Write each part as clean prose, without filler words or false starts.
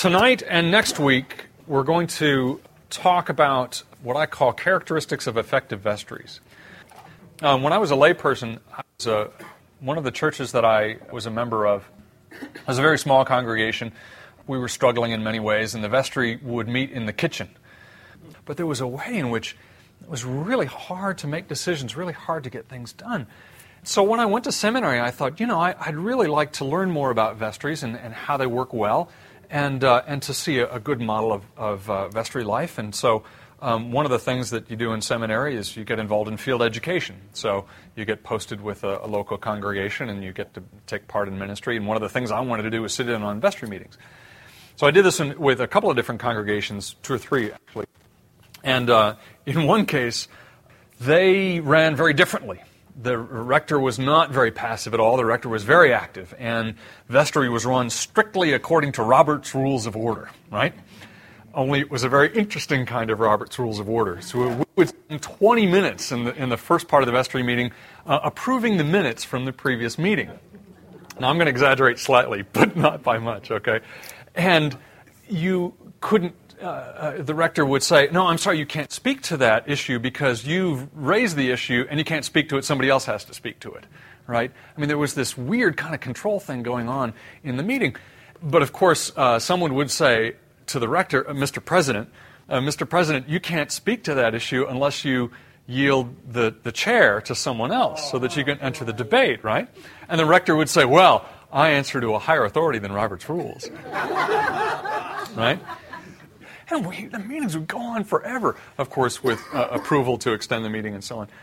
Tonight and next week, we're going to talk about what I call characteristics of effective vestries. When I was a layperson, one of the churches that I was a member of was a very small congregation. We were struggling in many ways, and the vestry would meet in the kitchen. But there was a way in which it was really hard to make decisions, really hard to get things done. So when I went to seminary, I thought, I'd really like to learn more about vestries and how they work well, and to see a good model of vestry life. And so one of the things that you do in seminary is you get involved in field education. So you get posted with a local congregation, and you get to take part in ministry. And one of the things I wanted to do was sit in on vestry meetings. So I did this with a couple of different congregations, 2 or 3 actually. And in one case, they ran very differently. The rector was not very passive at all. The rector was very active. And vestry was run strictly according to Robert's Rules of Order, right? Only it was a very interesting kind of Robert's Rules of Order. So we would spend 20 minutes in the first part of the vestry meeting approving the minutes from the previous meeting. Now, I'm going to exaggerate slightly, but not by much, okay? And you couldn't, the rector would say, no, I'm sorry, you can't speak to that issue because you've raised the issue and you can't speak to it, somebody else has to speak to it, right? I mean, there was this weird kind of control thing going on in the meeting. But of course, someone would say to the rector, Mr. President, you can't speak to that issue unless you yield the chair to someone else so that you can enter the debate, right? And the rector would say, well, I answer to a higher authority than Robert's Rules. Right? And the meetings would go on forever, of course, with approval to extend the meeting and so on.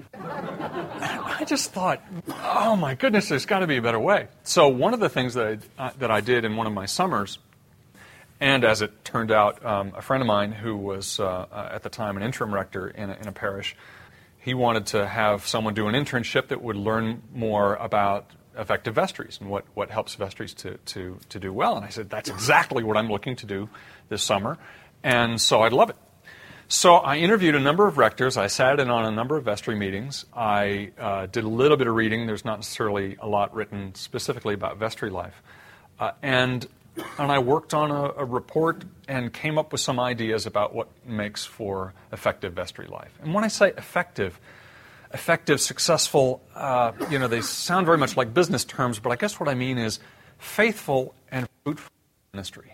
I just thought, oh my goodness, there's got to be a better way. So one of the things that I did in one of my summers, and as it turned out, a friend of mine who was at the time an interim rector in a parish, he wanted to have someone do an internship that would learn more about effective vestries and what helps vestries to do well. And I said, that's exactly what I'm looking to do this summer, and so I'd love it. So I interviewed a number of rectors. I sat in on a number of vestry meetings. I did a little bit of reading. There's not necessarily a lot written specifically about vestry life. And I worked on a report and came up with some ideas about what makes for effective vestry life. And when I say effective, successful, they sound very much like business terms, but I guess what I mean is faithful and fruitful ministry,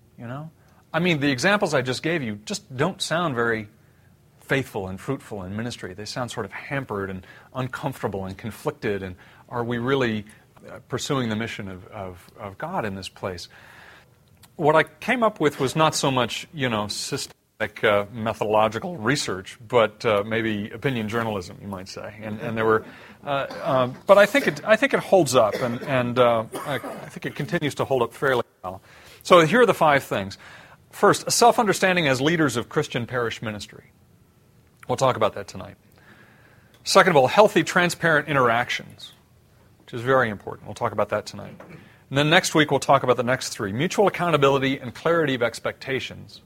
I mean, the examples I just gave you just don't sound very faithful and fruitful in ministry. They sound sort of hampered and uncomfortable and conflicted, and are we really pursuing the mission of God in this place? What I came up with was not so much, systematic methodological research, but maybe opinion journalism, you might say. And there were, but I think it holds up, and I think it continues to hold up fairly well. So here are the 5 things. First, a self-understanding as leaders of Christian parish ministry. We'll talk about that tonight. Second of all, healthy, transparent interactions, which is very important. We'll talk about that tonight. And then next week, we'll talk about the next 3. Mutual accountability and clarity of expectations.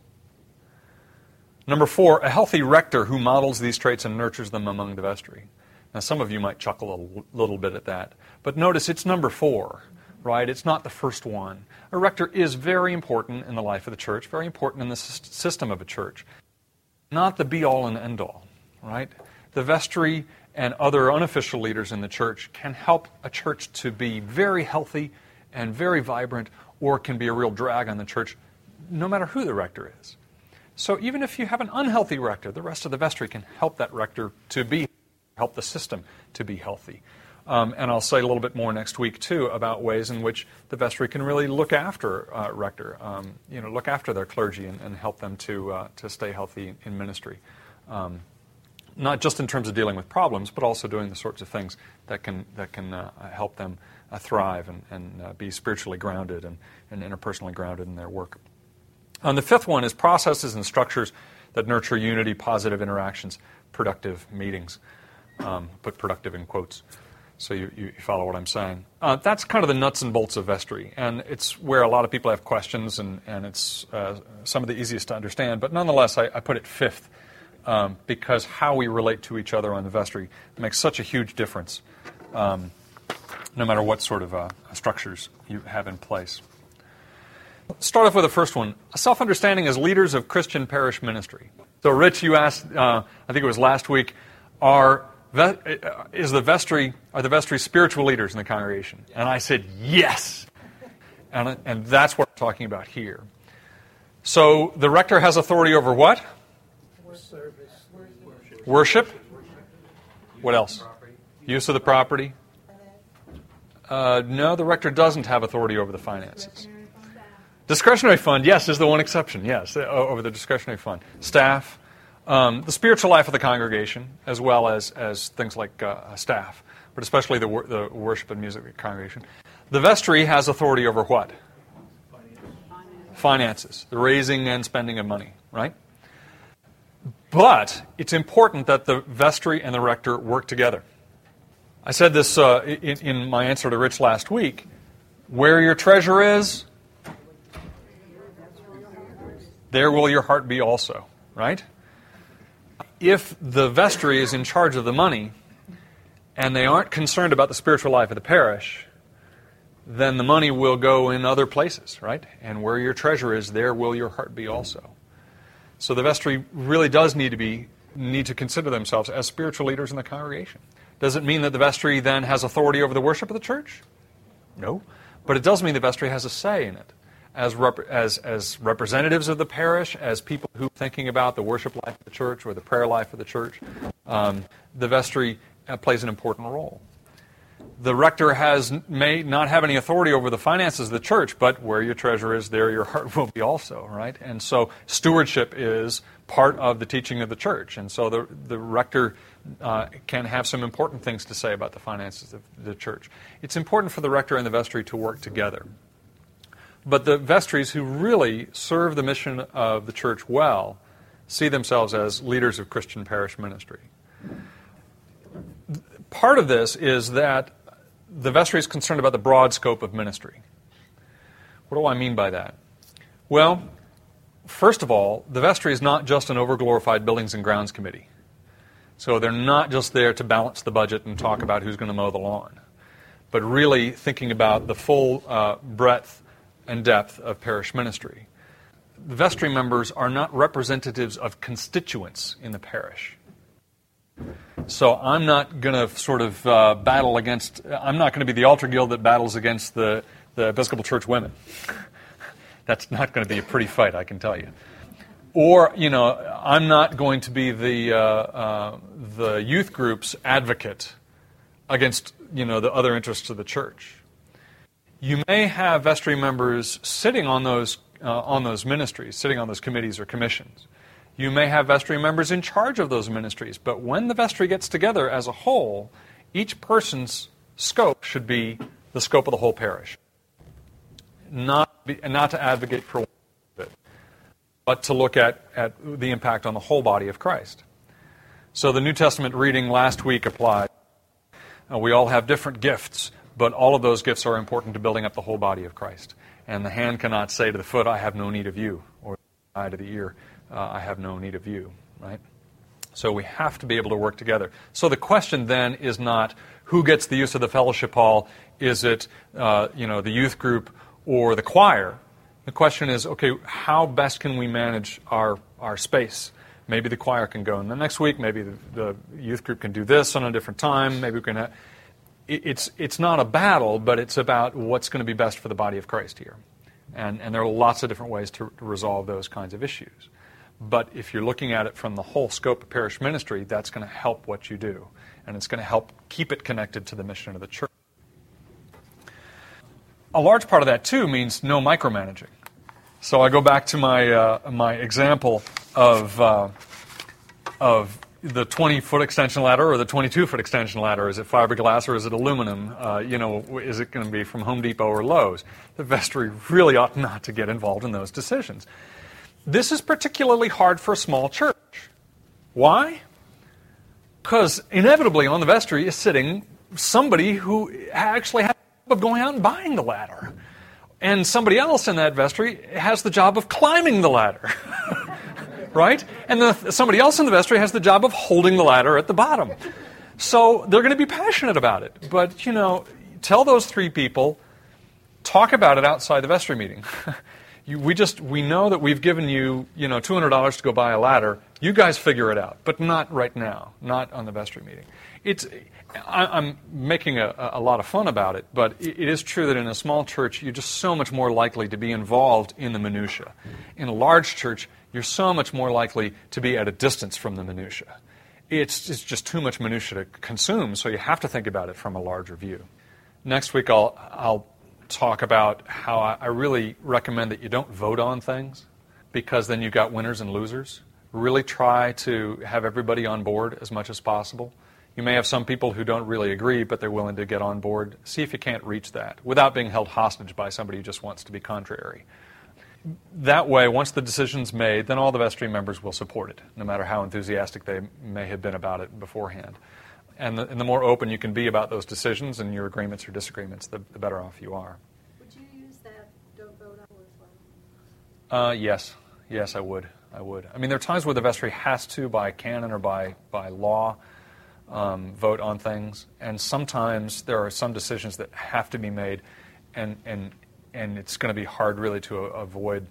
Number 4, a healthy rector who models these traits and nurtures them among the vestry. Now, some of you might chuckle a little bit at that. But notice it's number 4, right? It's not the first one. A rector is very important in the life of the church, very important in the system of a church. Not the be-all and end-all, right? The vestry and other unofficial leaders in the church can help a church to be very healthy and very vibrant, or can be a real drag on the church, no matter who the rector is. So even if you have an unhealthy rector, the rest of the vestry can help that rector to help the system to be healthy. And I'll say a little bit more next week, too, about ways in which the vestry can really look after rector, look after their clergy and help them to stay healthy in ministry. Not just in terms of dealing with problems, but also doing the sorts of things that can help them thrive and be spiritually grounded and interpersonally grounded in their work. And the 5th one is processes and structures that nurture unity, positive interactions, productive meetings. Put productive in quotes, so you follow what I'm saying. That's kind of the nuts and bolts of vestry, and it's where a lot of people have questions, and it's some of the easiest to understand. But nonetheless, I put it 5th, because how we relate to each other on the vestry makes such a huge difference, no matter what sort of structures you have in place. Let's start off with the first one. A self-understanding as leaders of Christian parish ministry. So, Rich, you asked, I think it was last week, are the vestry spiritual leaders in the congregation? And I said, yes. And that's what we're talking about here. So, the rector has authority over what? Worship. What else? Use of the property. No, the rector doesn't have authority over the finances. Discretionary fund, yes, is the one exception, yes, over the discretionary fund. Staff, the spiritual life of the congregation, as well as things like staff, but especially the worship and music of the congregation. The vestry has authority over what? Finances, the raising and spending of money, right? But it's important that the vestry and the rector work together. I said this in my answer to Rich last week. Where your treasure is, there will your heart be also, right? If the vestry is in charge of the money and they aren't concerned about the spiritual life of the parish, then the money will go in other places, right? And where your treasure is, there will your heart be also. So the vestry really does need to consider themselves as spiritual leaders in the congregation. Does it mean that the vestry then has authority over the worship of the church? No. But it does mean the vestry has a say in it. As representatives of the parish, as people who are thinking about the worship life of the church or the prayer life of the church, the vestry plays an important role. The rector may not have any authority over the finances of the church, but where your treasure is, there your heart will be also, right? And so stewardship is part of the teaching of the church. And so the rector can have some important things to say about the finances of the church. It's important for the rector and the vestry to work together. But the vestries who really serve the mission of the church well see themselves as leaders of Christian parish ministry. Part of this is that the vestry is concerned about the broad scope of ministry. What do I mean by that? Well, first of all, the vestry is not just an overglorified buildings and grounds committee. So they're not just there to balance the budget and talk about who's going to mow the lawn, but really thinking about the full breadth and depth of parish ministry. The vestry members are not representatives of constituents in the parish. So I'm not going to sort of battle against, I'm not going to be the altar guild that battles against the Episcopal Church women. That's not going to be a pretty fight, I can tell you. Or, I'm not going to be the youth group's advocate against, the other interests of the church. You may have vestry members sitting on those ministries, sitting on those committees or commissions. You may have vestry members in charge of those ministries, but when the vestry gets together as a whole, each person's scope should be the scope of the whole parish. Not to advocate for one of it, but to look at the impact on the whole body of Christ. So the New Testament reading last week applied. We all have different gifts, but all of those gifts are important to building up the whole body of Christ. And the hand cannot say to the foot, I have no need of you, or the eye to the ear, I have no need of you, right? So we have to be able to work together. So the question then is not who gets the use of the fellowship hall, is it the youth group or the choir? The question is, okay, how best can we manage our space? Maybe the choir can go in the next week, maybe the youth group can do this on a different time, maybe we can it's not a battle, but it's about what's going to be best for the body of Christ here. And there are lots of different ways to resolve those kinds of issues. But if you're looking at it from the whole scope of parish ministry, that's going to help what you do. And it's going to help keep it connected to the mission of the church. A large part of that, too, means no micromanaging. So I go back to my example of the 20-foot extension ladder or the 22-foot extension ladder. Is it fiberglass or is it aluminum? Is it going to be from Home Depot or Lowe's? The vestry really ought not to get involved in those decisions. This is particularly hard for a small church. Why? Because inevitably on the vestry is sitting somebody who actually has the job of going out and buying the ladder. And somebody else in that vestry has the job of climbing the ladder. Right? And somebody else in the vestry has the job of holding the ladder at the bottom. So they're going to be passionate about it. But, tell those three people, talk about it outside the vestry meeting. We know that we've given you, $200 to go buy a ladder. You guys figure it out, but not right now, not on the vestry meeting. I'm making a lot of fun about it, but it is true that in a small church, you're just so much more likely to be involved in the minutia. In a large church, you're so much more likely to be at a distance from the minutia. It's just too much minutia to consume, so you have to think about it from a larger view. Next week, I'll talk about how I really recommend that you don't vote on things, because then you've got winners and losers. Really try to have everybody on board as much as possible. You may have some people who don't really agree, but they're willing to get on board. See if you can't reach that without being held hostage by somebody who just wants to be contrary. That way, once the decision's made, then all the vestry members will support it, no matter how enthusiastic they may have been about it beforehand. And the more open you can be about those decisions and your agreements or disagreements, the better off you are. Would you use that don't vote on as well? Yes, I would. I mean, there are times where the vestry has to, by canon or by law, vote on things, and sometimes there are some decisions that have to be made, and it's going to be hard really to avoid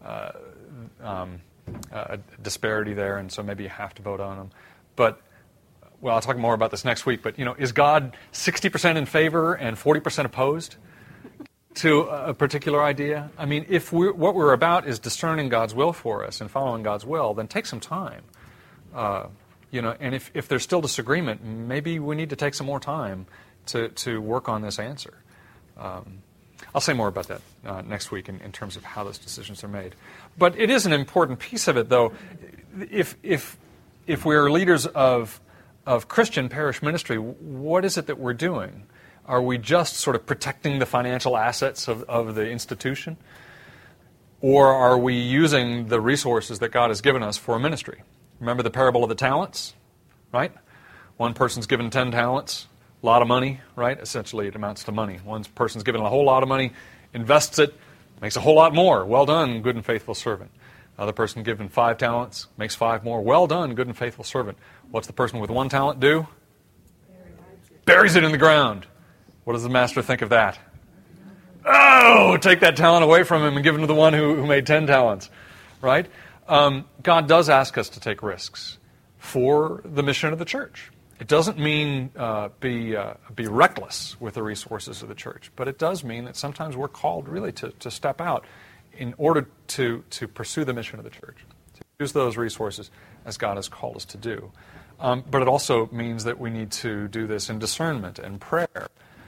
a disparity there, and so maybe you have to vote on them. But well, I'll talk more about this next week, but is God 60% in favor and 40% opposed to a particular idea? I mean, if what we're about is discerning God's will for us and following God's will, then take some time. And if there's still disagreement, maybe we need to take some more time to work on this answer. I'll say more about that next week in terms of how those decisions are made. But it is an important piece of it, though. If we're leaders of Christian parish ministry, what is it that we're doing? Are we just sort of protecting the financial assets of the institution? Or are we using the resources that God has given us for ministry? Remember the parable of the talents, right? One person's given 10 talents, a lot of money, right? Essentially, it amounts to money. One person's given a whole lot of money, invests it, makes a whole lot more. Well done, good and faithful servant. Another person given 5 talents, makes 5 more. Well done, good and faithful servant. What's the person with 1 talent do? Buries it in the ground. What does the master think of that? Oh, take that talent away from him and give him to the one who made 10 talents, right? God does ask us to take risks for the mission of the church. It doesn't mean be reckless with the resources of the church, but it does mean that sometimes we're called really to step out in order to pursue the mission of the church, to use those resources as God has called us to do. But it also means that we need to do this in discernment and prayer.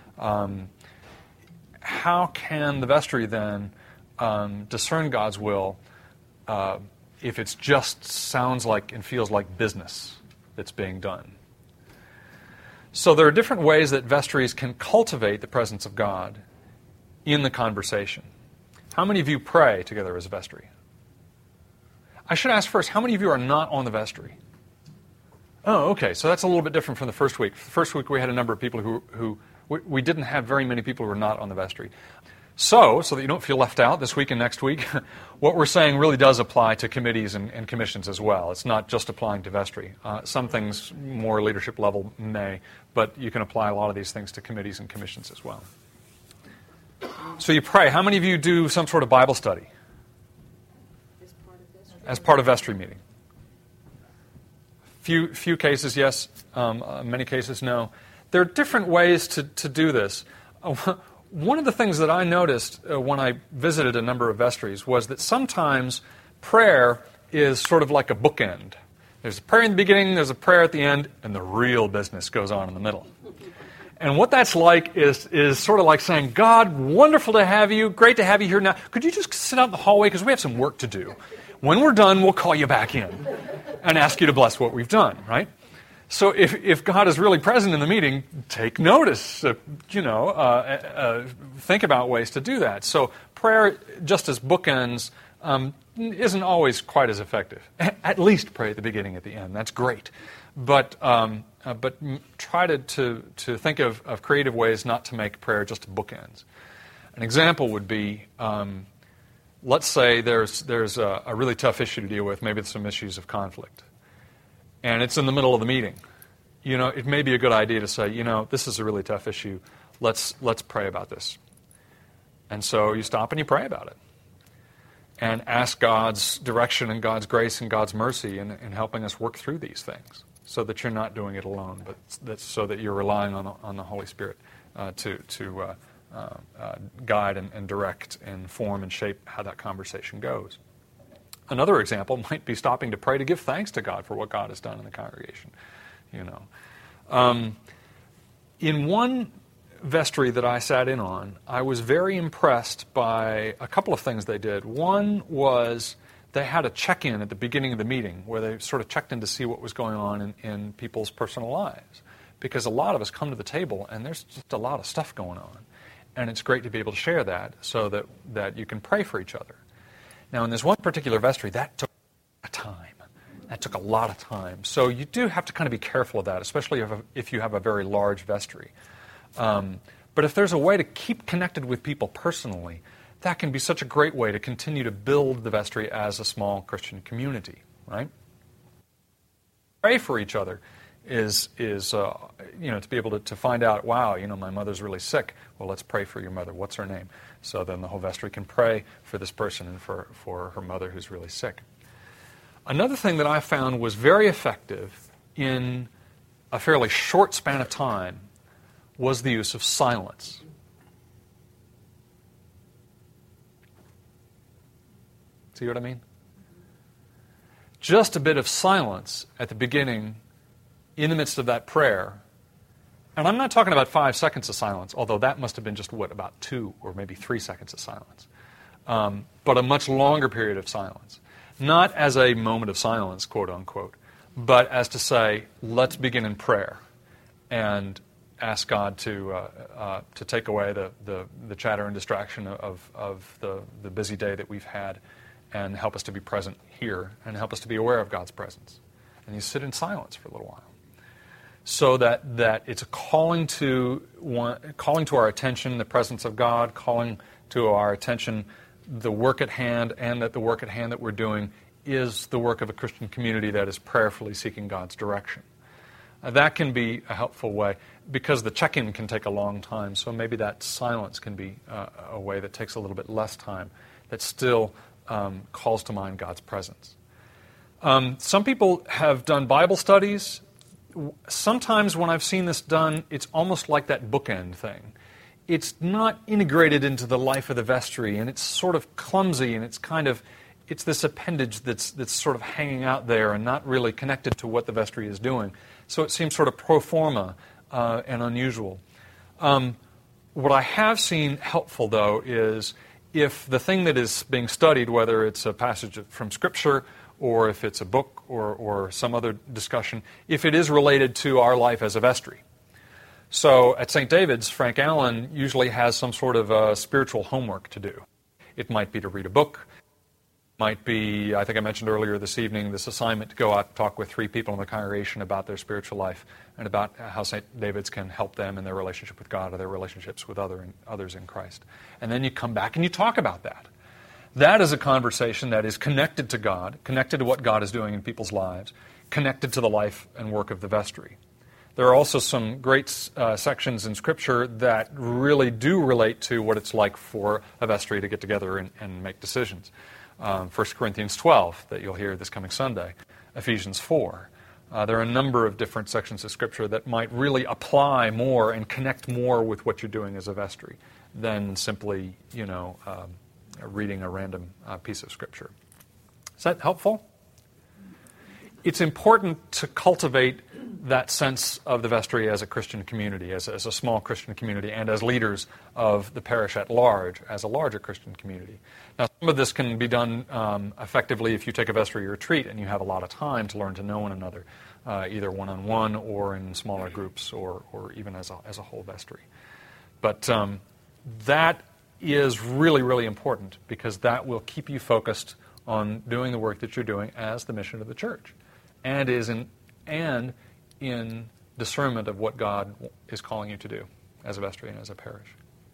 How can the vestry then discern God's will if it just sounds like and feels like business that's being done? So there are different ways that vestries can cultivate the presence of God in the conversation. How many of you pray together as a vestry? I should ask first, how many of you are not on the vestry? Oh, okay, so that's a little bit different from the first week. The first week we had a number of people who we didn't have very many people who were not on the vestry. So that you don't feel left out this week and next week, what we're saying really does apply to committees and commissions as well. It's not just applying to vestry. Some things more leadership level may, but you can apply a lot of these things to committees and commissions as well. So you pray. How many of you do some sort of Bible study? As part of vestry meeting. Few cases, yes. Many cases, no. There are different ways to do this. One of the things that I noticed when I visited a number of vestries was that sometimes prayer is sort of like a bookend. There's a prayer in the beginning, there's a prayer at the end, and the real business goes on in the middle. And what that's like is sort of like saying, God, wonderful to have you, great to have you here now. Could you just sit out in the hallway because we have some work to do. When we're done, we'll call you back in and ask you to bless what we've done, right? So if God is really present in the meeting, take notice, think about ways to do that. So prayer, just as bookends, isn't always quite as effective. At least pray at the beginning, at the end. That's great. But try to think of creative ways not to make prayer just bookends. An example would be, let's say there's a really tough issue to deal with, maybe it's some issues of conflict. And it's in the middle of the meeting. It may be a good idea to say, this is a really tough issue. Let's pray about this. And so you stop and you pray about it. and ask God's direction and God's grace and God's mercy in helping us work through these things, so that you're not doing it alone, but so that you're relying on the Holy Spirit to guide and direct and form and shape how that conversation goes. Another example might be stopping to pray to give thanks to God for what God has done in the congregation. In one vestry that I sat in on, I was very impressed by a couple of things they did. One was they had a check-in at the beginning of the meeting where they sort of checked in to see what was going on in people's personal lives. Because a lot of us come to the table and there's just a lot of stuff going on. And it's great to be able to share that so that you can pray for each other. Now, in this one particular vestry, that took time. That took a lot of time. So you do have to kind of be careful of that, especially if you have a very large vestry. But if there's a way to keep connected with people personally, that can be such a great way to continue to build the vestry as a small Christian community, right? Pray for each other is to be able to find out, wow, my mother's really sick. Well, let's pray for your mother. What's her name? So then the whole vestry can pray for this person and for her mother who's really sick. Another thing that I found was very effective in a fairly short span of time was the use of silence. See what I mean? Just a bit of silence at the beginning, in the midst of that prayer. And I'm not talking about 5 seconds of silence, although that must have been just, about 2 or maybe 3 seconds of silence. But a much longer period of silence. Not as a moment of silence, quote unquote, but as to say, let's begin in prayer and ask God to take away the chatter and distraction of the busy day that we've had and help us to be present here and help us to be aware of God's presence. And you sit in silence for a little while. So that it's a calling to our attention the presence of God, calling to our attention the work at hand, and that the work at hand that we're doing is the work of a Christian community that is prayerfully seeking God's direction. That can be a helpful way, because the check-in can take a long time, so maybe that silence can be a way that takes a little bit less time, that still calls to mind God's presence. Some people have done Bible studies. Sometimes when I've seen this done, it's almost like that bookend thing. It's not integrated into the life of the vestry, and it's sort of clumsy, and it's this appendage that's sort of hanging out there and not really connected to what the vestry is doing. So it seems sort of pro forma and unusual. What I have seen helpful, though, is if the thing that is being studied, whether it's a passage from Scripture or if it's a book or some other discussion, if it is related to our life as a vestry. So at St. David's, Frank Allen usually has some sort of spiritual homework to do. It might be to read a book. It might be, I think I mentioned earlier this evening, this assignment to go out and talk with 3 people in the congregation about their spiritual life and about how St. David's can help them in their relationship with God or their relationships with others in Christ. And then you come back and you talk about that. That is a conversation that is connected to God, connected to what God is doing in people's lives, connected to the life and work of the vestry. There are also some great sections in Scripture that really do relate to what it's like for a vestry to get together and make decisions. 1 Corinthians 12, that you'll hear this coming Sunday. Ephesians 4. There are a number of different sections of Scripture that might really apply more and connect more with what you're doing as a vestry than simply, reading a random piece of Scripture. Is that helpful? It's important to cultivate that sense of the vestry as a Christian community, as a small Christian community, and as leaders of the parish at large, as a larger Christian community. Now, some of this can be done effectively if you take a vestry retreat and you have a lot of time to learn to know one another, either one-on-one or in smaller groups or even as a whole vestry. But that is really, really important, because that will keep you focused on doing the work that you're doing as the mission of the church, and in discernment of what God is calling you to do as a vestry and as a parish.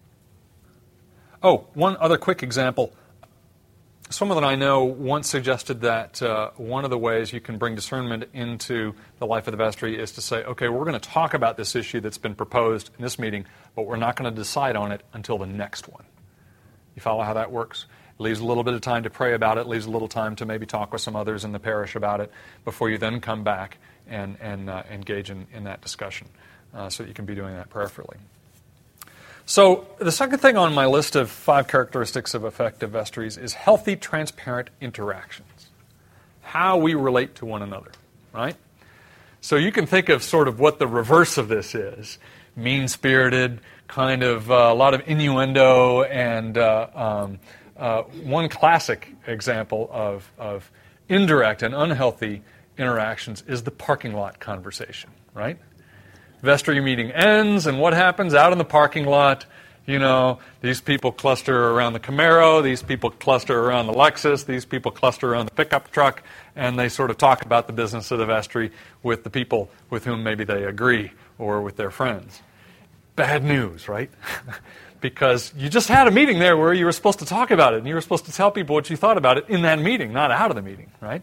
Oh, one other quick example. Someone that I know once suggested that one of the ways you can bring discernment into the life of the vestry is to say, okay, we're going to talk about this issue that's been proposed in this meeting, but we're not going to decide on it until the next one. You follow how that works? leaves a little bit of time to pray about it, leaves a little time to maybe talk with some others in the parish about it before you then come back and engage in that discussion, so that you can be doing that prayerfully. So the second thing on my list of 5 characteristics of effective vestries is healthy, transparent interactions. How we relate to one another, right? So you can think of sort of what the reverse of this is. Mean-spirited, kind of a lot of innuendo, and one classic example of indirect and unhealthy interactions is the parking lot conversation, right? Vestry meeting ends, and what happens out in the parking lot? You know, these people cluster around the Camaro, these people cluster around the Lexus, these people cluster around the pickup truck, and they sort of talk about the business of the vestry with the people with whom maybe they agree or with their friends. Bad news, right? Because you just had a meeting there where you were supposed to talk about it, and you were supposed to tell people what you thought about it in that meeting, not out of the meeting, right?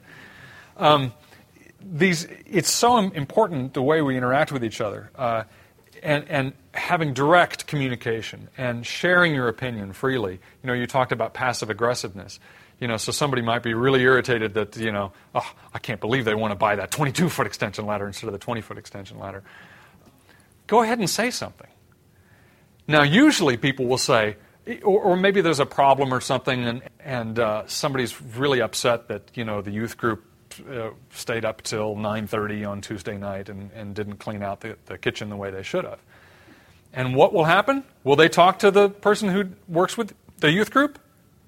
It's so important the way we interact with each other, and having direct communication and sharing your opinion freely. You know, you talked about passive aggressiveness. You know, so somebody might be really irritated that, you know, oh, I can't believe they want to buy that 22-foot extension ladder instead of the 20-foot extension ladder. Go ahead and say something. Now, usually people will say, or maybe there's a problem or something, and somebody's really upset that, you know, the youth group stayed up till 9:30 on Tuesday night and didn't clean out the kitchen the way they should have. And what will happen? Will they talk to the person who works with the youth group?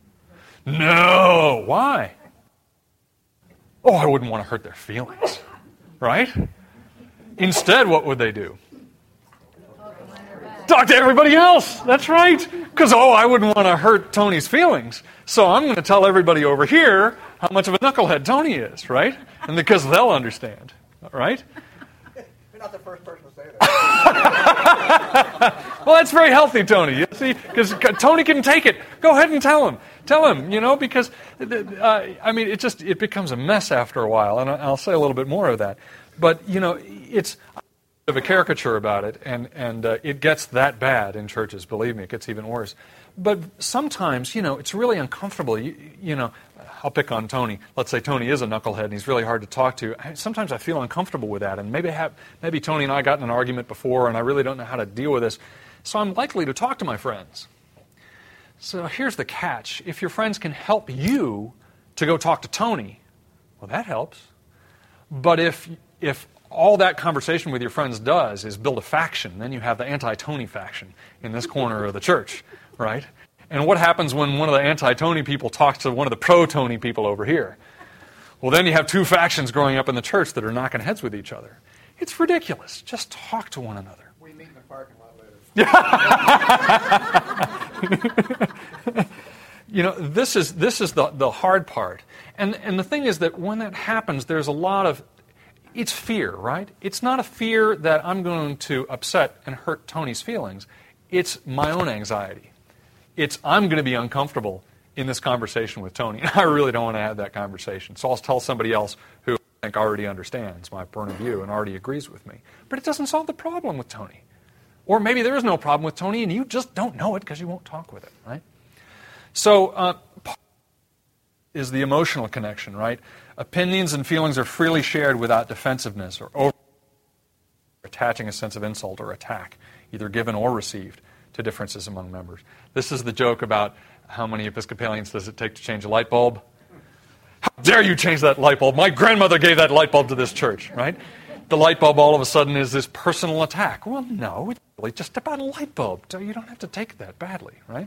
No. Why? Oh, I wouldn't want to hurt their feelings, right? Instead, what would they do? Talk to everybody else. That's right. Because, I wouldn't want to hurt Tony's feelings. So I'm going to tell everybody over here how much of a knucklehead Tony is, right? And because they'll understand, right? You're not the first person to say that. Well, that's very healthy, Tony. You see, because Tony can take it. Go ahead and tell him. Tell him, you know, because, it becomes a mess after a while. And I'll say a little bit more of that. But, you know, it's of a caricature about it, and it gets that bad in churches. Believe me, it gets even worse. But sometimes, you know, it's really uncomfortable. You know, I'll pick on Tony. Let's say Tony is a knucklehead and he's really hard to talk to. Sometimes I feel uncomfortable with that, and maybe Tony and I got in an argument before, and I really don't know how to deal with this. So I'm likely to talk to my friends. So here's the catch: if your friends can help you to go talk to Tony, well, that helps. But if all that conversation with your friends does is build a faction, then you have the anti-Tony faction in this corner of the church, right? And what happens when one of the anti-Tony people talks to one of the pro-Tony people over here? Well, then you have 2 factions growing up in the church that are knocking heads with each other. It's ridiculous. Just talk to one another. We meet in the parking lot later. You know, this is the hard part. And the thing is that when that happens, there's a lot of... It's fear, right? It's not a fear that I'm going to upset and hurt Tony's feelings. It's my own anxiety. It's I'm going to be uncomfortable in this conversation with Tony. I really don't want to have that conversation. So I'll tell somebody else who I think already understands my point of view and already agrees with me. But it doesn't solve the problem with Tony. Or maybe there is no problem with Tony and you just don't know it because you won't talk with it, right? So is the emotional connection, right? Opinions and feelings are freely shared without defensiveness or attaching a sense of insult or attack, either given or received, to differences among members. This is the joke about how many Episcopalians does it take to change a light bulb? How dare you change that light bulb? My grandmother gave that light bulb to this church, right? The light bulb all of a sudden is this personal attack. Well, no, it's really just about a light bulb. So you don't have to take it that badly, right?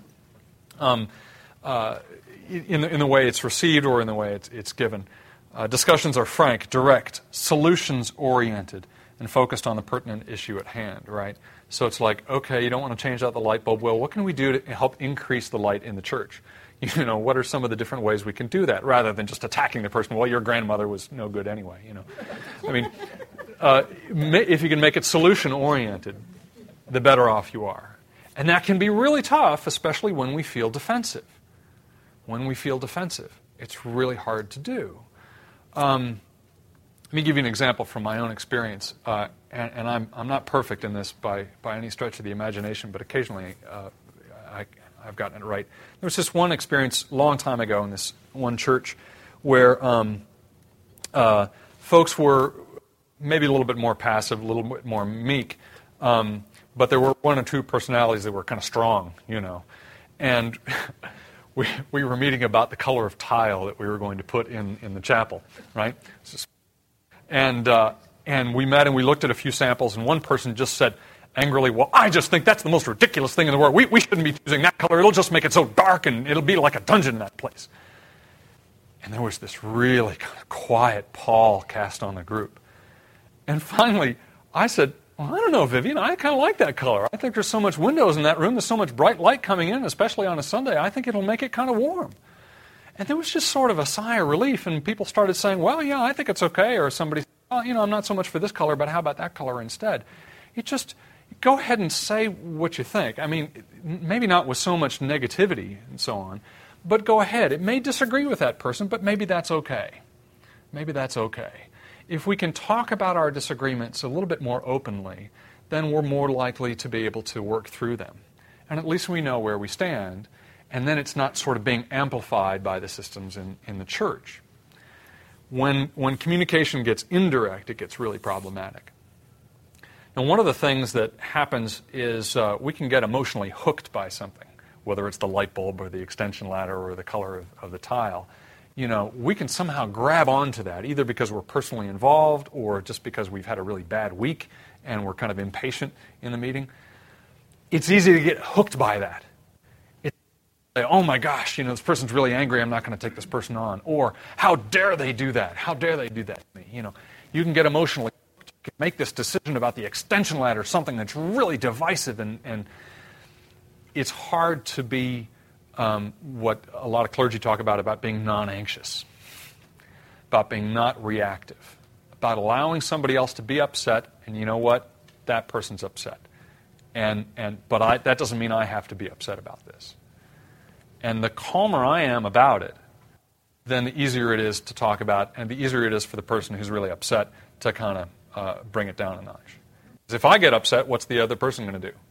In the way it's received or in the way it's given. Discussions are frank, direct, solutions-oriented, and focused on the pertinent issue at hand, right? So it's like, okay, you don't want to change out the light bulb. Well, what can we do to help increase the light in the church? You know, what are some of the different ways we can do that, rather than just attacking the person? Well, your grandmother was no good anyway, you know. I mean, if you can make it solution-oriented, the better off you are. And that can be really tough, especially when we feel defensive. When we feel defensive, it's really hard to do. Let me give you an example from my own experience, and I'm not perfect in this by any stretch of the imagination, but occasionally I've gotten it right. There was this one experience a long time ago in this one church where folks were maybe a little bit more passive, a little bit more meek, but there were one or two personalities that were kind of strong, And we were meeting about the color of tile that we were going to put in the chapel, right? And we met and we looked at a few samples, and one person just said angrily, well, I just think that's the most ridiculous thing in the world. We shouldn't be using that color. It'll just make it so dark, and it'll be like a dungeon in that place. And there was this really kind of quiet pall cast on the group. And finally, I said, well, I don't know, Vivian, I kind of like that color. I think there's so much windows in that room. There's so much bright light coming in, especially on a Sunday. I think it'll make it kind of warm. And there was just sort of a sigh of relief, and people started saying, well, yeah, I think it's okay. Or somebody said, well, I'm not so much for this color, but how about that color instead? You just go ahead and say what you think. I mean, maybe not with so much negativity and so on, but go ahead. It may disagree with that person, but maybe that's okay. Maybe that's okay. If we can talk about our disagreements a little bit more openly, then we're more likely to be able to work through them. And at least we know where we stand, and then it's not sort of being amplified by the systems in the church. When communication gets indirect, it gets really problematic. And one of the things that happens is we can get emotionally hooked by something, whether it's the light bulb or the extension ladder or the color of the tile. We can somehow grab onto that, either because we're personally involved or just because we've had a really bad week and we're kind of impatient in the meeting. It's easy to get hooked by that. It's like, oh my gosh, this person's really angry, I'm not going to take this person on. Or, how dare they do that? How dare they do that to me? You can get emotionally hooked. You can make this decision about the extension ladder, something that's really divisive, and it's hard to be what a lot of clergy talk about being non-anxious, about being not reactive, about allowing somebody else to be upset, and you know what? That person's upset. But that doesn't mean I have to be upset about this. And the calmer I am about it, then the easier it is to talk about, and the easier it is for the person who's really upset to kind of bring it down a notch. Because if I get upset, what's the other person going to do?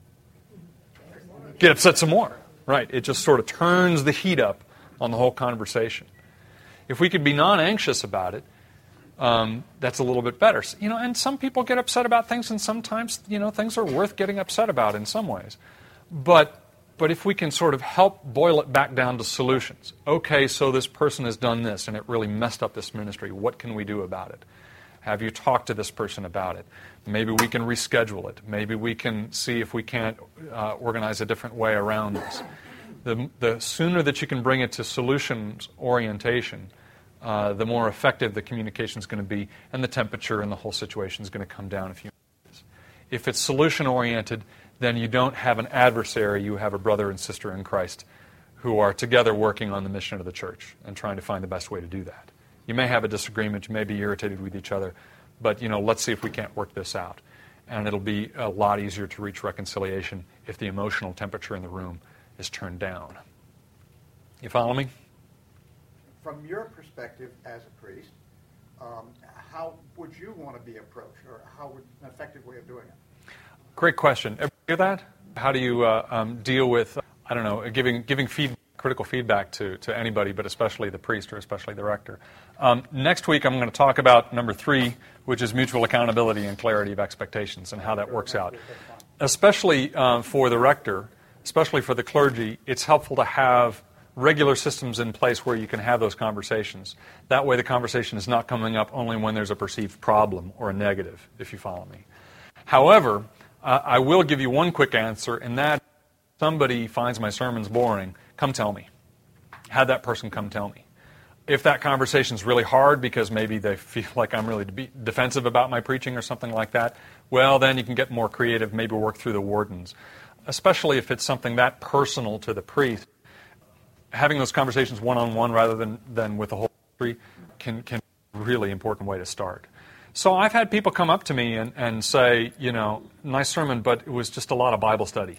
Get upset some more. Right, it just sort of turns the heat up on the whole conversation. If we could be non-anxious about it, that's a little bit better. And some people get upset about things, and sometimes, things are worth getting upset about in some ways. But if we can sort of help boil it back down to solutions. Okay, so this person has done this, and it really messed up this ministry. What can we do about it? Have you talked to this person about it? Maybe we can reschedule it. Maybe we can see if we can't organize a different way around this. The sooner that you can bring it to solutions orientation, the more effective the communication is going to be, and the temperature and the whole situation is going to come down a few minutes. If it's solution oriented, then you don't have an adversary. You have a brother and sister in Christ who are together working on the mission of the church and trying to find the best way to do that. You may have a disagreement, you may be irritated with each other, but let's see if we can't work this out. And it'll be a lot easier to reach reconciliation if the emotional temperature in the room is turned down. You follow me? From your perspective as a priest, how would you want to be approached, or how would an effective way of doing it? Great question. Ever hear that? How do you deal with, giving critical feedback to anybody, but especially the priest or especially the rector? Next week I'm going to talk about number 3, which is mutual accountability and clarity of expectations and how that works out. Especially for the rector, especially for the clergy, it's helpful to have regular systems in place where you can have those conversations. That way the conversation is not coming up only when there's a perceived problem or a negative, if you follow me. However, I will give you one quick answer, and that somebody finds my sermons boring, come tell me. Have that person come tell me. If that conversation is really hard because maybe they feel like I'm really defensive about my preaching or something like that, well, then you can get more creative, maybe work through the wardens. Especially if it's something that personal to the priest. Having those conversations one-on-one rather than with the whole country can be a really important way to start. So I've had people come up to me and say, nice sermon, but it was just a lot of Bible study,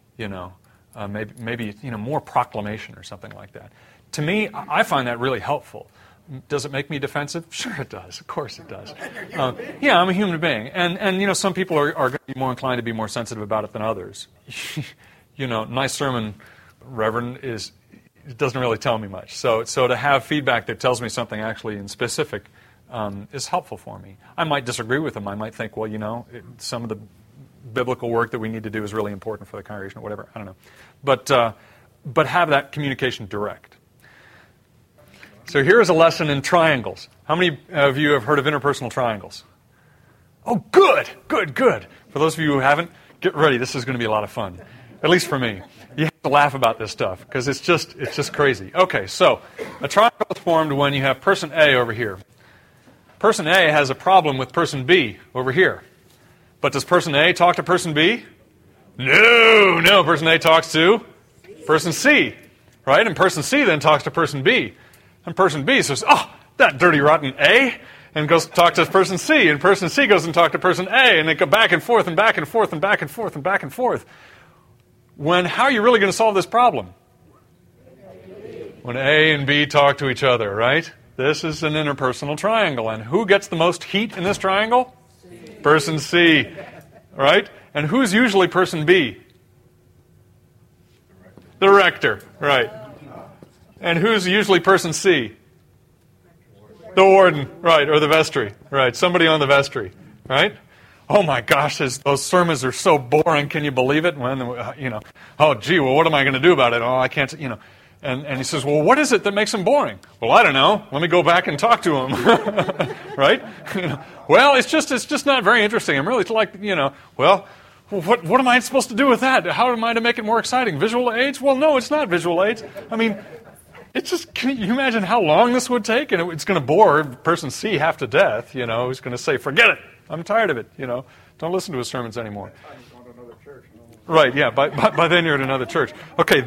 maybe more proclamation or something like that. To me, I find that really helpful. Does it make me defensive? Sure it does. Of course it does. Yeah, I'm a human being. And some people are going to be more inclined to be more sensitive about it than others. Nice sermon Reverend it doesn't really tell me much. So to have feedback that tells me something actually in specific is helpful for me. I might disagree with them. I might think, well, some of the biblical work that we need to do is really important for the congregation or whatever. I don't know. But have that communication direct. So here's a lesson in triangles. How many of you have heard of interpersonal triangles? Oh, good. For those of you who haven't, get ready. This is going to be a lot of fun, at least for me. You have to laugh about this stuff because it's just crazy. Okay, so a triangle is formed when you have person A over here. Person A has a problem with person B over here. But does person A talk to person B? No. Person A talks to person C, right? And person C then talks to person B. And person B says, oh, that dirty, rotten A, and goes to talk to person C. And person C goes and talk to person A. And they go back and forth and back and forth and back and forth and back and forth. How are you really going to solve this problem? When A and B talk to each other, right? This is an interpersonal triangle. And who gets the most heat in this triangle? Person C, right? And who's usually person B? The rector, right. And who's usually person C? The warden, right, or the vestry, right. Somebody on the vestry, right? Oh my gosh, those sermons are so boring. Can you believe it? Oh gee, well, what am I going to do about it? Oh, I can't, And he says, well, what is it that makes them boring? Well, I don't know. Let me go back and talk to him, right? Well, it's just not very interesting. I'm really well, what am I supposed to do with that? How am I to make it more exciting? Visual aids? Well, no, it's not visual aids. I mean, can you imagine how long this would take? And it's going to bore person C half to death, He's going to say, forget it. I'm tired of it, Don't listen to his sermons anymore. Right, yeah, by then you're at another church. Okay,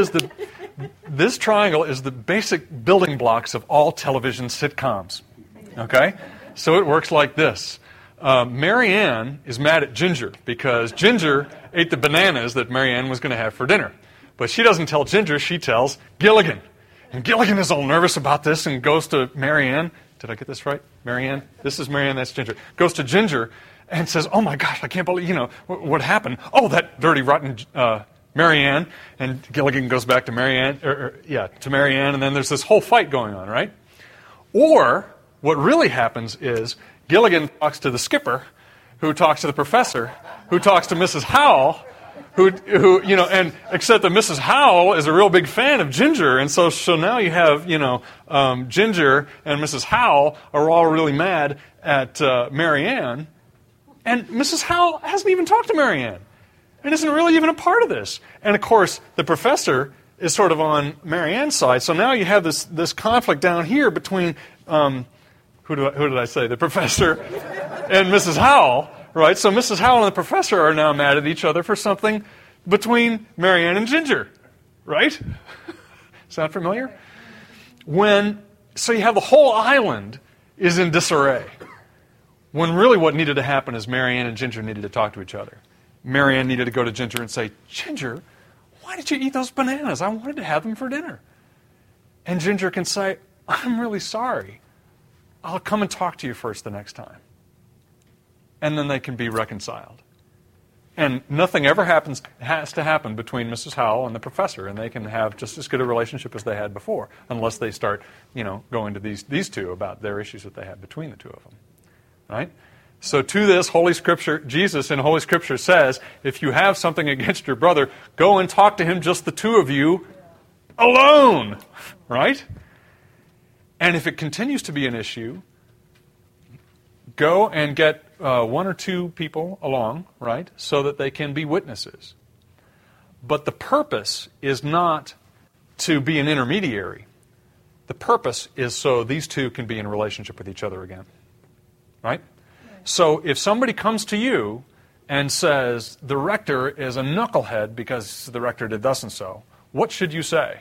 this triangle is the basic building blocks of all television sitcoms. Okay? So it works like this. Mary Ann is mad at Ginger because Ginger ate the bananas that Mary Ann was going to have for dinner. But she doesn't tell Ginger, she tells Gilligan. And Gilligan is all nervous about this and goes to Mary Ann. Did I get this right? Mary Ann? This is Mary Ann, that's Ginger. Goes to Ginger and says, oh my gosh, I can't believe, what happened? Oh, that dirty, rotten Mary Ann. And Gilligan goes back to Mary Ann, to Mary Ann, and then there's this whole fight going on, right? Or what really happens is Gilligan talks to the skipper, who talks to the professor, who talks to Mrs. Howell, and except that Mrs. Howell is a real big fan of Ginger, and so now you have, Ginger and Mrs. Howell are all really mad at Mary Ann, and Mrs. Howell hasn't even talked to Mary Ann, and isn't really even a part of this. And of course, the professor is sort of on Mary Ann's side, so now you have this conflict down here between, who did I say? The professor and Mrs. Howell. Right, so Mrs. Howell and the professor are now mad at each other for something between Mary Ann and Ginger. Right? Sound familiar? So you have the whole island is in disarray. When really what needed to happen is Mary Ann and Ginger needed to talk to each other. Mary Ann needed to go to Ginger and say, Ginger, why did you eat those bananas? I wanted to have them for dinner. And Ginger can say, I'm really sorry. I'll come and talk to you first the next time. And then they can be reconciled. And nothing ever has to happen between Mrs. Howell and the professor, and they can have just as good a relationship as they had before, unless they start, going to these two about their issues that they had between the two of them. Right? So to this, Holy Scripture, Jesus in Holy Scripture says, if you have something against your brother, go and talk to him, just the two of you, alone. Right? And if it continues to be an issue, go and get one or two people along, right, so that they can be witnesses. But the purpose is not to be an intermediary. The purpose is so these two can be in a relationship with each other again. Right? So if somebody comes to you and says, the rector is a knucklehead because the rector did thus and so, what should you say?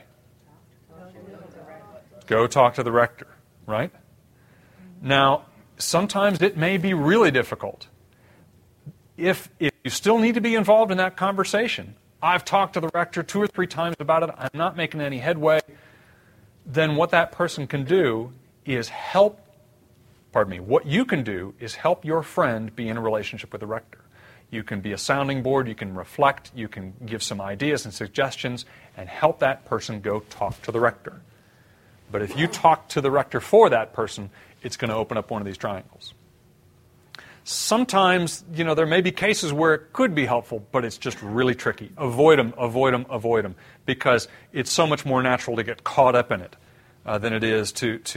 Go talk to the rector. Right? Now, sometimes it may be really difficult. If you still need to be involved in that conversation, I've talked to the rector 2 or 3 times about it, I'm not making any headway, then what that person can do is what you can do is help your friend be in a relationship with the rector. You can be a sounding board, you can reflect, you can give some ideas and suggestions, and help that person go talk to the rector. But if you talk to the rector for that person, it's going to open up one of these triangles. Sometimes, there may be cases where it could be helpful, but it's just really tricky. Avoid them, avoid them, avoid them, because it's so much more natural to get caught up in it than it is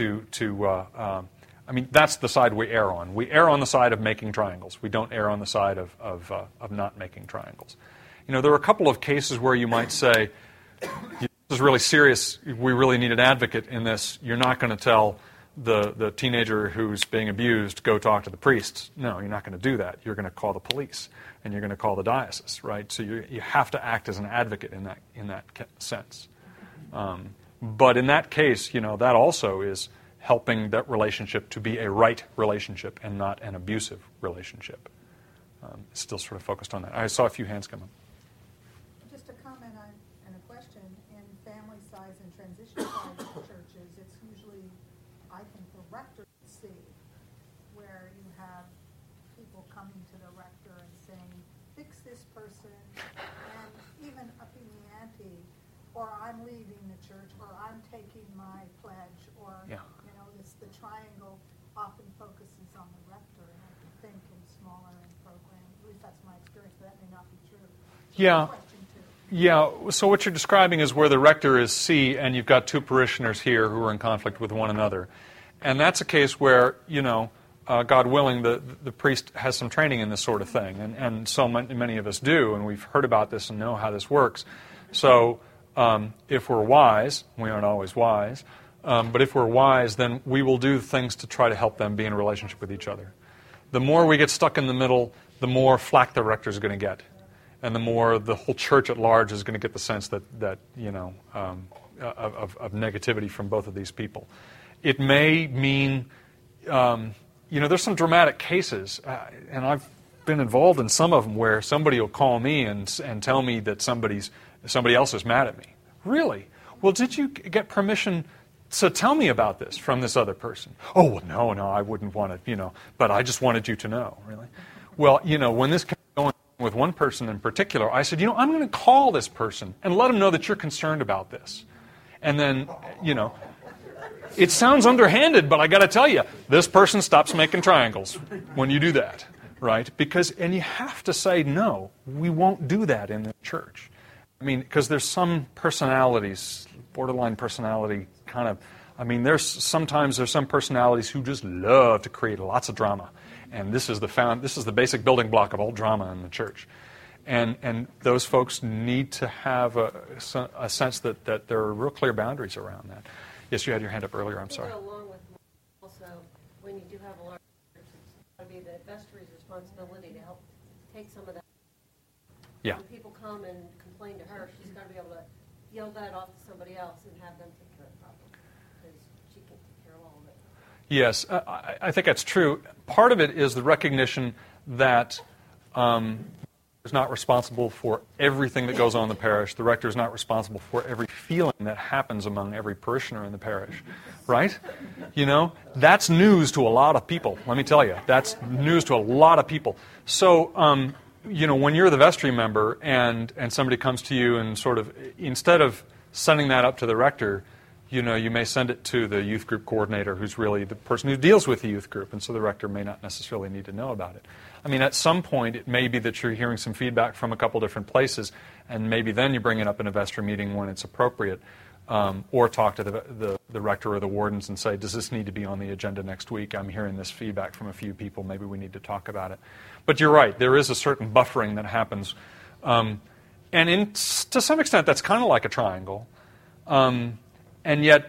that's the side we err on. We err on the side of making triangles. We don't err on the side of not making triangles. There are a couple of cases where you might say, this is really serious, we really need an advocate in this. You're not going to tell the teenager who's being abused, go talk to the priests. No, you're not going to do that. You're going to call the police, and you're going to call the diocese, right? So you have to act as an advocate in that sense. But in that case, that also is helping that relationship to be a right relationship and not an abusive relationship. Still sort of focused on that. I saw a few hands come up. Just a comment and a question. In family size and transition size churches, it's usually, I think, the rector see where you have people coming to the rector and saying, fix this person, and even upping the ante, or I'm leaving the church, or I'm taking my pledge, or, the triangle often focuses on the rector, and I can think in smaller programs, at least that's my experience, but that may not be true. Yeah. Yeah, so what you're describing is where the rector is C and you've got two parishioners here who are in conflict with one another. And that's a case where, God willing, the priest has some training in this sort of thing. And so many of us do, and we've heard about this and know how this works. So if we're wise, we aren't always wise, but if we're wise, then we will do things to try to help them be in a relationship with each other. The more we get stuck in the middle, the more flack the rector is going to get. And the more the whole church at large is going to get the sense that of negativity from both of these people. It may mean, there's some dramatic cases, and I've been involved in some of them where somebody will call me and tell me that somebody else is mad at me. Really? Well, did you get permission to tell me about this from this other person? Oh, well, no, I wouldn't want to, but I just wanted you to know. Really? Well, when this kept going with one person in particular, I said, I'm going to call this person and let them know that you're concerned about this. And then, it sounds underhanded, but I got to tell you, this person stops making triangles when you do that, right? And you have to say, no, we won't do that in the church. Because there's some personalities, borderline personality there's some personalities who just love to create lots of drama. And this is the basic building block of all drama in the church. And those folks need to have a sense that there are real clear boundaries around that. Yes, you had your hand up earlier. I'm sorry. Along with also, when you do have a large church, it's got to be the vestry's responsibility to help take some of that. Yeah. When people come and complain to her, she's got to be able to yell that off to somebody else and have them take care of the problem, because she can take care of all of it. Yes, I think that's true. Part of it is the recognition that is not responsible for everything that goes on in the parish. The rector is not responsible for every feeling that happens among every parishioner in the parish, right? That's news to a lot of people, let me tell you. That's news to a lot of people. So, when you're the vestry member and somebody comes to you and sort of, instead of sending that up to the rector, you may send it to the youth group coordinator, who's really the person who deals with the youth group, and so the rector may not necessarily need to know about it. At some point, it may be that you're hearing some feedback from a couple different places, and maybe then you bring it up in a vestry meeting when it's appropriate, or talk to the rector or the wardens and say, does this need to be on the agenda next week? I'm hearing this feedback from a few people. Maybe we need to talk about it. But you're right. There is a certain buffering that happens. And to some extent, that's kind of like a triangle. And yet,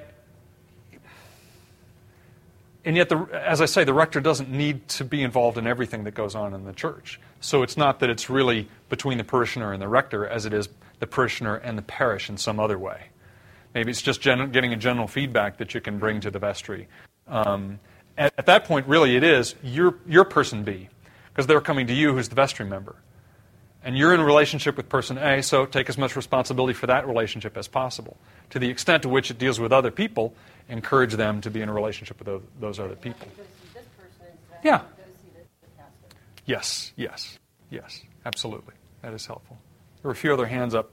as I say, the rector doesn't need to be involved in everything that goes on in the church. So it's not that it's really between the parishioner and the rector as it is the parishioner and the parish in some other way. Maybe it's just getting a general feedback that you can bring to the vestry. At that point, really, it is your person B, because they're coming to you who's the vestry member. And you're in a relationship with person A, so take as much responsibility for that relationship as possible. To the extent to which it deals with other people, encourage them to be in a relationship with those other people. Yeah. Yes. Absolutely. That is helpful. There were a few other hands up.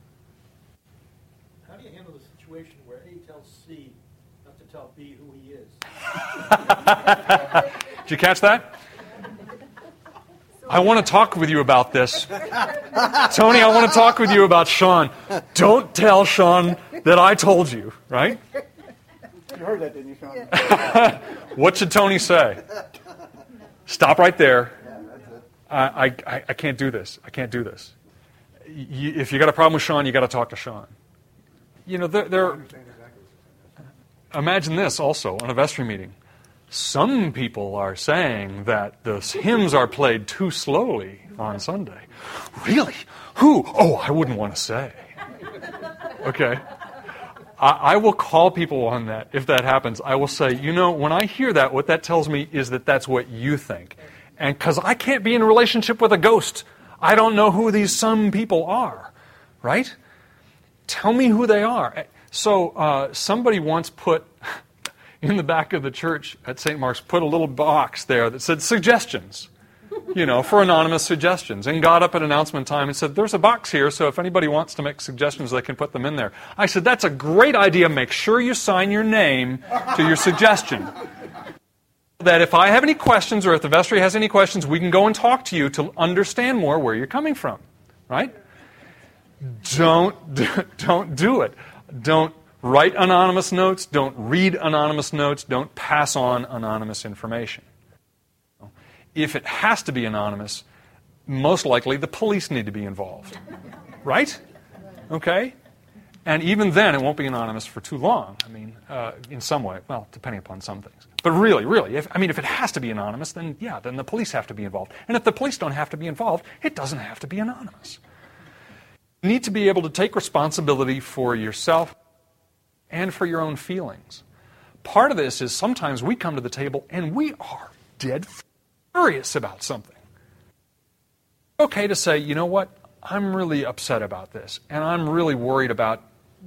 How do you handle the situation where A tells C not to tell B who he is? Did you catch that? I want to talk with you about this. Tony, I want to talk with you about Sean. Don't tell Sean that I told you, right? You heard that, didn't you, Sean? What should Tony say? Stop right there. Yeah, that's it. I can't do this. I can't do this. If you got a problem with Sean, you got to talk to Sean. You know, imagine this also on a vestry meeting. Some people are saying that the hymns are played too slowly on Sunday. Really? Who? Oh, I wouldn't want to say. Okay. I will call people on that if that happens. I will say, you know, when I hear that, what that tells me is that that's what you think. And because I can't be in a relationship with a ghost. I don't know who these some people are, right? Tell me who they are. So somebody once put in the back of the church at St. Mark's, put a little box there that said suggestions, you know, for anonymous suggestions, and got up at announcement time and said, there's a box here, so if anybody wants to make suggestions, they can put them in there. I said, that's a great idea. Make sure you sign your name to your suggestion. That if I have any questions or if the vestry has any questions, we can go and talk to you to understand more where you're coming from, right? Don't do it. Don't write anonymous notes. Don't read anonymous notes. Don't pass on anonymous information. If it has to be anonymous, most likely the police need to be involved, right? Okay? And even then, it won't be anonymous for too long. I mean, in some way. Well, depending upon some things. But really, if it has to be anonymous, then the police have to be involved. And if the police don't have to be involved, it doesn't have to be anonymous. You need to be able to take responsibility for yourself and for your own feelings. Part of this is sometimes we come to the table and we are dead furious about something. It's okay to say, you know what, I'm really upset about this, and I'm really worried about,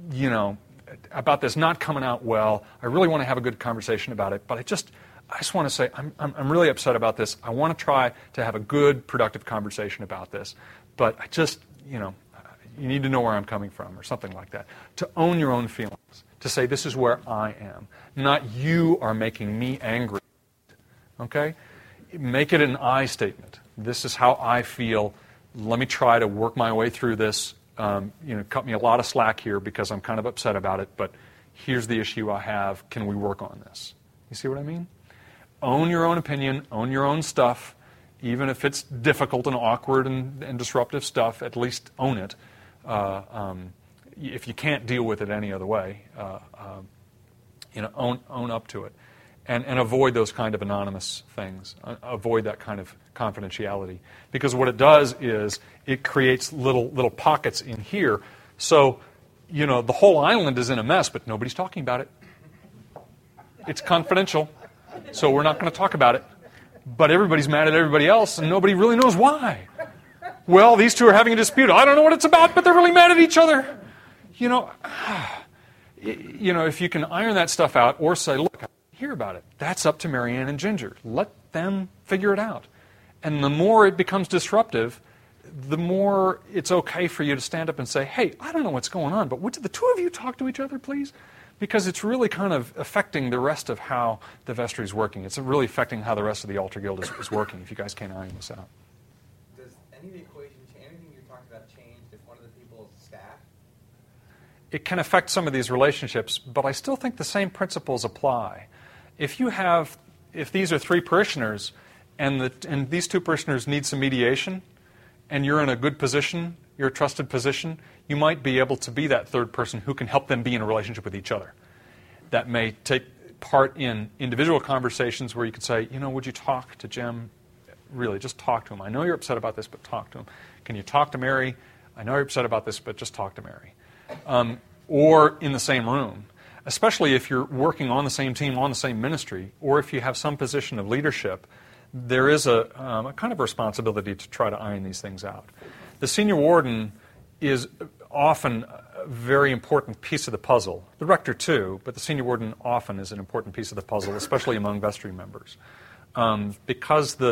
about this not coming out well. I really want to have a good conversation about it, but I just want to say I'm really upset about this. I want to try to have a good, productive conversation about this, but I just, you need to know where I'm coming from, or something like that. To own your own feelings. To say, this is where I am. Not you are making me angry. Okay? Make it an I statement. This is how I feel. Let me try to work my way through this. Cut me a lot of slack here because I'm kind of upset about it, but here's the issue I have. Can we work on this? You see what I mean? Own your own opinion. Own your own stuff. Even if it's difficult and awkward and disruptive stuff, at least own it. If you can't deal with it any other way, own up to it, and avoid those kind of anonymous things. Avoid that kind of confidentiality, because what it does is it creates little pockets in here. So, the whole island is in a mess, but nobody's talking about it. It's confidential, so we're not going to talk about it. But everybody's mad at everybody else, and nobody really knows why. Well, these two are having a dispute. I don't know what it's about, but they're really mad at each other. If you can iron that stuff out, or say, look, I hear about it. That's up to Marianne and Ginger. Let them figure it out. And the more it becomes disruptive, the more it's okay for you to stand up and say, hey, I don't know what's going on, but would the two of you talk to each other, please? Because it's really kind of affecting the rest of how the vestry is working. It's really affecting how the rest of the altar guild is working, if you guys can't iron this out. Does any of the equation, anything you're talking about change if one of the people is staff? It can affect some of these relationships, but I still think the same principles apply. If these are three parishioners, and these two parishioners need some mediation, and you're in a good position, you're a trusted position, you might be able to be that third person who can help them be in a relationship with each other. That may take part in individual conversations where you could say, would you talk to Jim? Really, just talk to him. I know you're upset about this, but talk to him. Can you talk to Mary? I know you're upset about this, but just talk to Mary. Or in the same room, especially if you're working on the same team, on the same ministry, or if you have some position of leadership, there is a kind of responsibility to try to iron these things out. The senior warden is often a very important piece of the puzzle. The rector too, but the senior warden often is an important piece of the puzzle, especially among vestry members. Because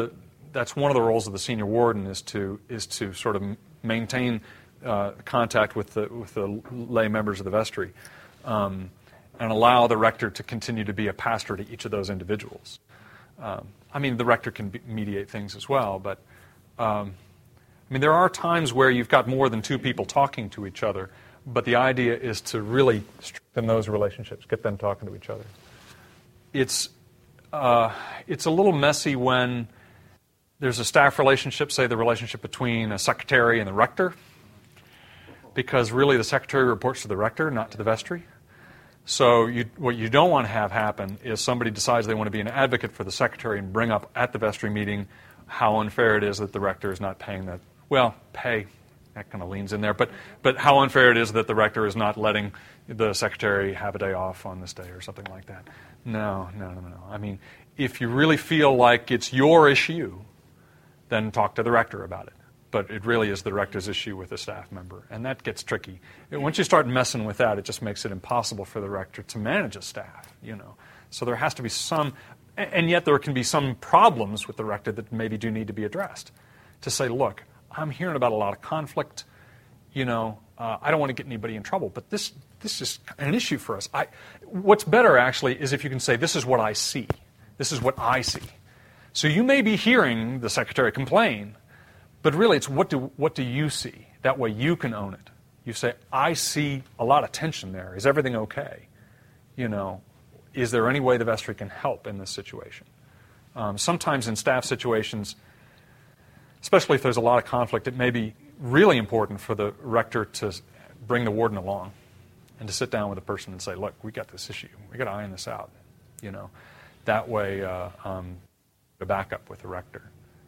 that's one of the roles of the senior warden is to sort of maintain contact with the lay members of the vestry, and allow the rector to continue to be a pastor to each of those individuals. The rector can mediate things as well, but there are times where you've got more than two people talking to each other, but the idea is to really strengthen those relationships, get them talking to each other. It's a little messy when there's a staff relationship, say the relationship between a secretary and the rector, because really the secretary reports to the rector, not to the vestry. So what you don't want to have happen is somebody decides they want to be an advocate for the secretary and bring up at the vestry meeting how unfair it is that the rector is not paying that. Well, pay, that kind of leans in there, but how unfair it is that the rector is not letting the secretary have a day off on this day or something like that. No. If you really feel like it's your issue, then talk to the rector about it. But it really is the rector's issue with a staff member, and that gets tricky. Once you start messing with that, it just makes it impossible for the rector to manage a staff, So there has to be some, and yet there can be some problems with the rector that maybe do need to be addressed. To say, look, I'm hearing about a lot of conflict, I don't want to get anybody in trouble, but this is an issue for us. What's better, actually, is if you can say, this is what I see. This is what I see. So you may be hearing the secretary complain, but really, it's what do you see? That way you can own it. You say, I see a lot of tension there. Is everything okay? Is there any way the vestry can help in this situation? Sometimes in staff situations, especially if there's a lot of conflict, it may be really important for the rector to bring the warden along and to sit down with the person and say, look, we got this issue. We got to iron this out. That way, to back up with the rector.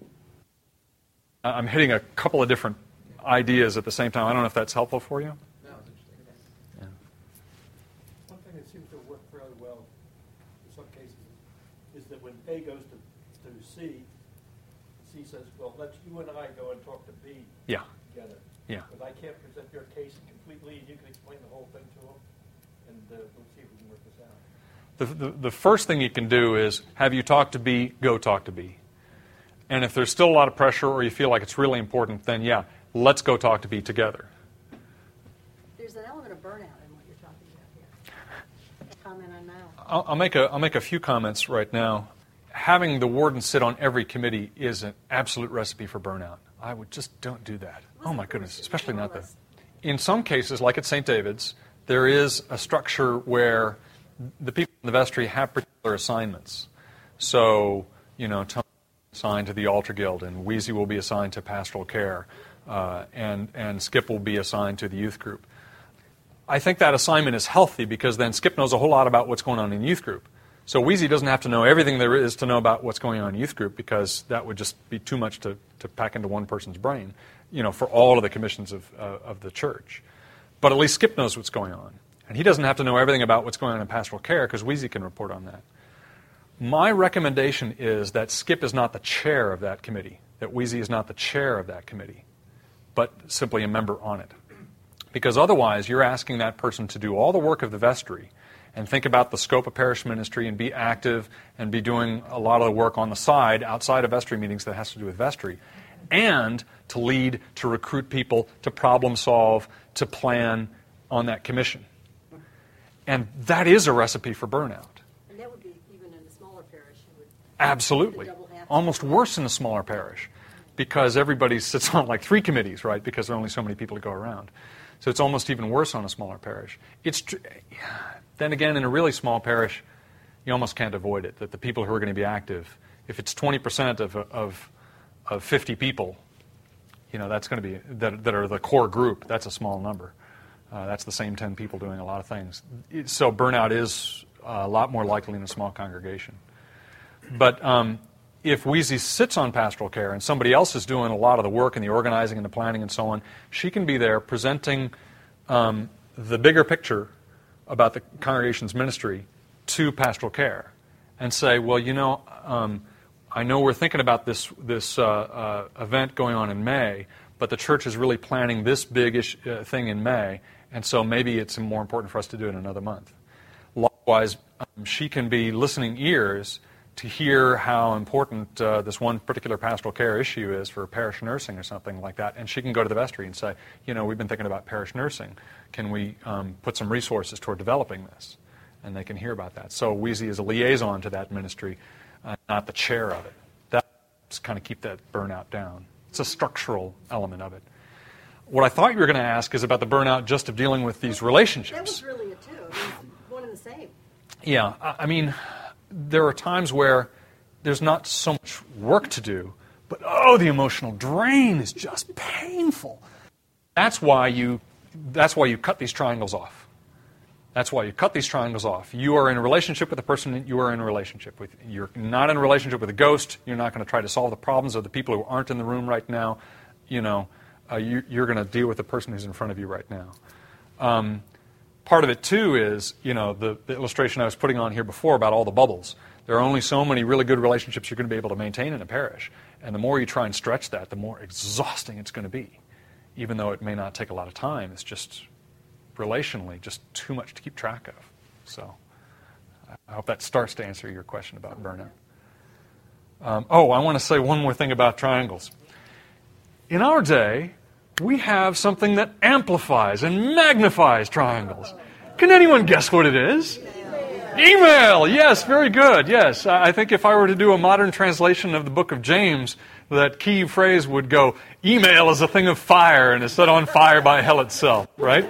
I'm hitting a couple of different ideas at the same time. I don't know if that's helpful for you. No, it's interesting. Yeah. One thing that seems to work fairly well in some cases is that when A goes to C, C says, well, let's you and I go and talk to B together. Yeah. Because I can't present your case completely, and you can explain the whole thing to them, and we'll see if we can work this out. The first thing you can do is, have you talked to B, go talk to B. And if there's still a lot of pressure or you feel like it's really important, then let's go talk to B together. There's an element of burnout in what you're talking about here. Comment on that. I'll make a few comments right now. Having the warden sit on every committee is an absolute recipe for burnout. I would just don't do that. Oh my goodness, especially not that. In some cases, like at St. David's, there is a structure where the people in the vestry have particular assignments. So, Tony assigned to the Altar Guild, and Wheezy will be assigned to pastoral care, and Skip will be assigned to the youth group. I think that assignment is healthy because then Skip knows a whole lot about what's going on in youth group. So Wheezy doesn't have to know everything there is to know about what's going on in youth group because that would just be too much to pack into one person's brain, for all of the commissions of the church. But at least Skip knows what's going on. And he doesn't have to know everything about what's going on in pastoral care because Wheezy can report on that. My recommendation is that Skip is not the chair of that committee, that Wheezy is not the chair of that committee, but simply a member on it. Because otherwise, you're asking that person to do all the work of the vestry and think about the scope of parish ministry and be active and be doing a lot of the work on the side, outside of vestry meetings that has to do with vestry, and to lead, to recruit people, to problem solve, to plan on that commission. And that is a recipe for burnout. And that would be even in a smaller parish. Absolutely. Almost worse in a smaller parish because everybody sits on like 3 committees, right, because there are only so many people to go around. So it's almost even worse on a smaller parish. Then again, in a really small parish, you almost can't avoid it, that the people who are going to be active, if it's 20% of 50 people, that's going to be, that are the core group, that's a small number. That's the same 10 people doing a lot of things. So burnout is a lot more likely in a small congregation. But if Wheezy sits on pastoral care and somebody else is doing a lot of the work and the organizing and the planning and so on, she can be there presenting the bigger picture about the congregation's ministry to pastoral care and say, well, I know we're thinking about this event going on in May, but the church is really planning this big thing in May, and so maybe it's more important for us to do it in another month. Likewise, she can be listening ears to hear how important this one particular pastoral care issue is for parish nursing or something like that. And she can go to the vestry and say, we've been thinking about parish nursing. Can we put some resources toward developing this? And they can hear about that. So Wheezy is a liaison to that ministry, not the chair of it. That's kind of keep that burnout down. It's a structural element of it. What I thought you were going to ask is about the burnout just of dealing with these relationships. That was really it, too. It was one and the same. Yeah, I mean, there are times where there's not so much work to do, but the emotional drain is just painful. That's why you cut these triangles off. That's why you cut these triangles off. You are in a relationship with the person that you are in a relationship with. You're not in a relationship with a ghost. You're not going to try to solve the problems of the people who aren't in the room right now. You're going to deal with the person who's in front of you right now. Part of it, too, is, the illustration I was putting on here before about all the bubbles. There are only so many really good relationships you're going to be able to maintain in a parish. And the more you try and stretch that, the more exhausting it's going to be. Even though it may not take a lot of time, it's just relationally just too much to keep track of. So I hope that starts to answer your question about burnout. I want to say one more thing about triangles. In our day, we have something that amplifies and magnifies triangles. Can anyone guess what it is? Email! Yes, very good. Yes, I think if I were to do a modern translation of the book of James, that key phrase would go, email is a thing of fire and is set on fire by hell itself, right?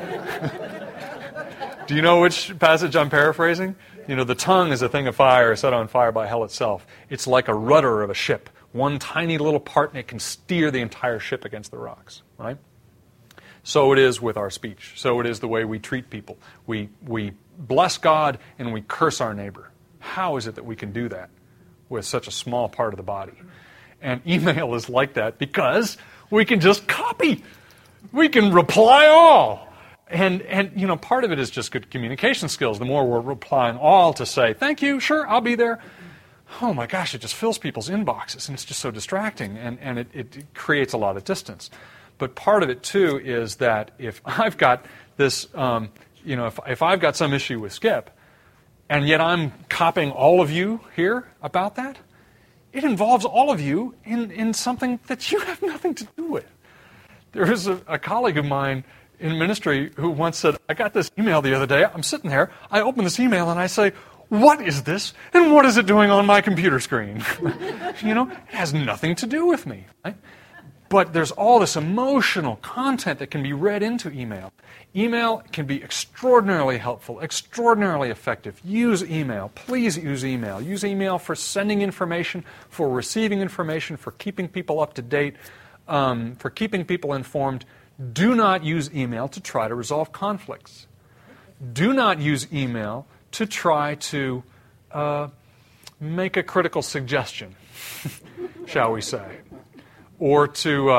Do you know which passage I'm paraphrasing? The tongue is a thing of fire set on fire by hell itself. It's like a rudder of a ship. One tiny little part, and it can steer the entire ship against the rocks, right? So it is with our speech. So it is the way we treat people. We bless God and we curse our neighbor. How is it that we can do that with such a small part of the body? And email is like that because we can just copy. We can reply all. And part of it is just good communication skills. The more we're replying all to say, thank you, sure, I'll be there. Oh my gosh, it just fills people's inboxes, and it's just so distracting, and it creates a lot of distance. But part of it, too, is that if I've got this, if I've got some issue with Skip, and yet I'm copying all of you here about that, it involves all of you in something that you have nothing to do with. There was a colleague of mine in ministry who once said, I got this email the other day, I'm sitting there, I open this email and I say, what is this? And what is it doing on my computer screen? It has nothing to do with me. Right? But there's all this emotional content that can be read into email. Email can be extraordinarily helpful, extraordinarily effective. Use email. Please use email. Use email for sending information, for receiving information, for keeping people up to date, for keeping people informed. Do not use email to try to resolve conflicts. Do not use email to try to make a critical suggestion, shall we say. Or to,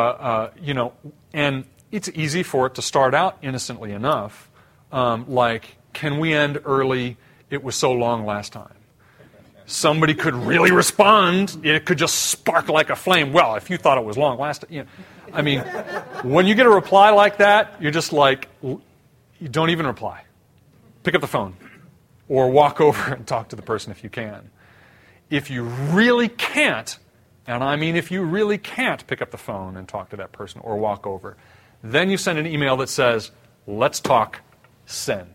and it's easy for it to start out innocently enough, like, can we end early? It was so long last time. Somebody could really respond. It could just spark like a flame. Well, if you thought it was long last time. When you get a reply like that, you're just like, you don't even reply. Pick up the phone. Or walk over and talk to the person if you can. If you really can't, and I mean if you really can't pick up the phone and talk to that person or walk over, then you send an email that says, let's talk, send.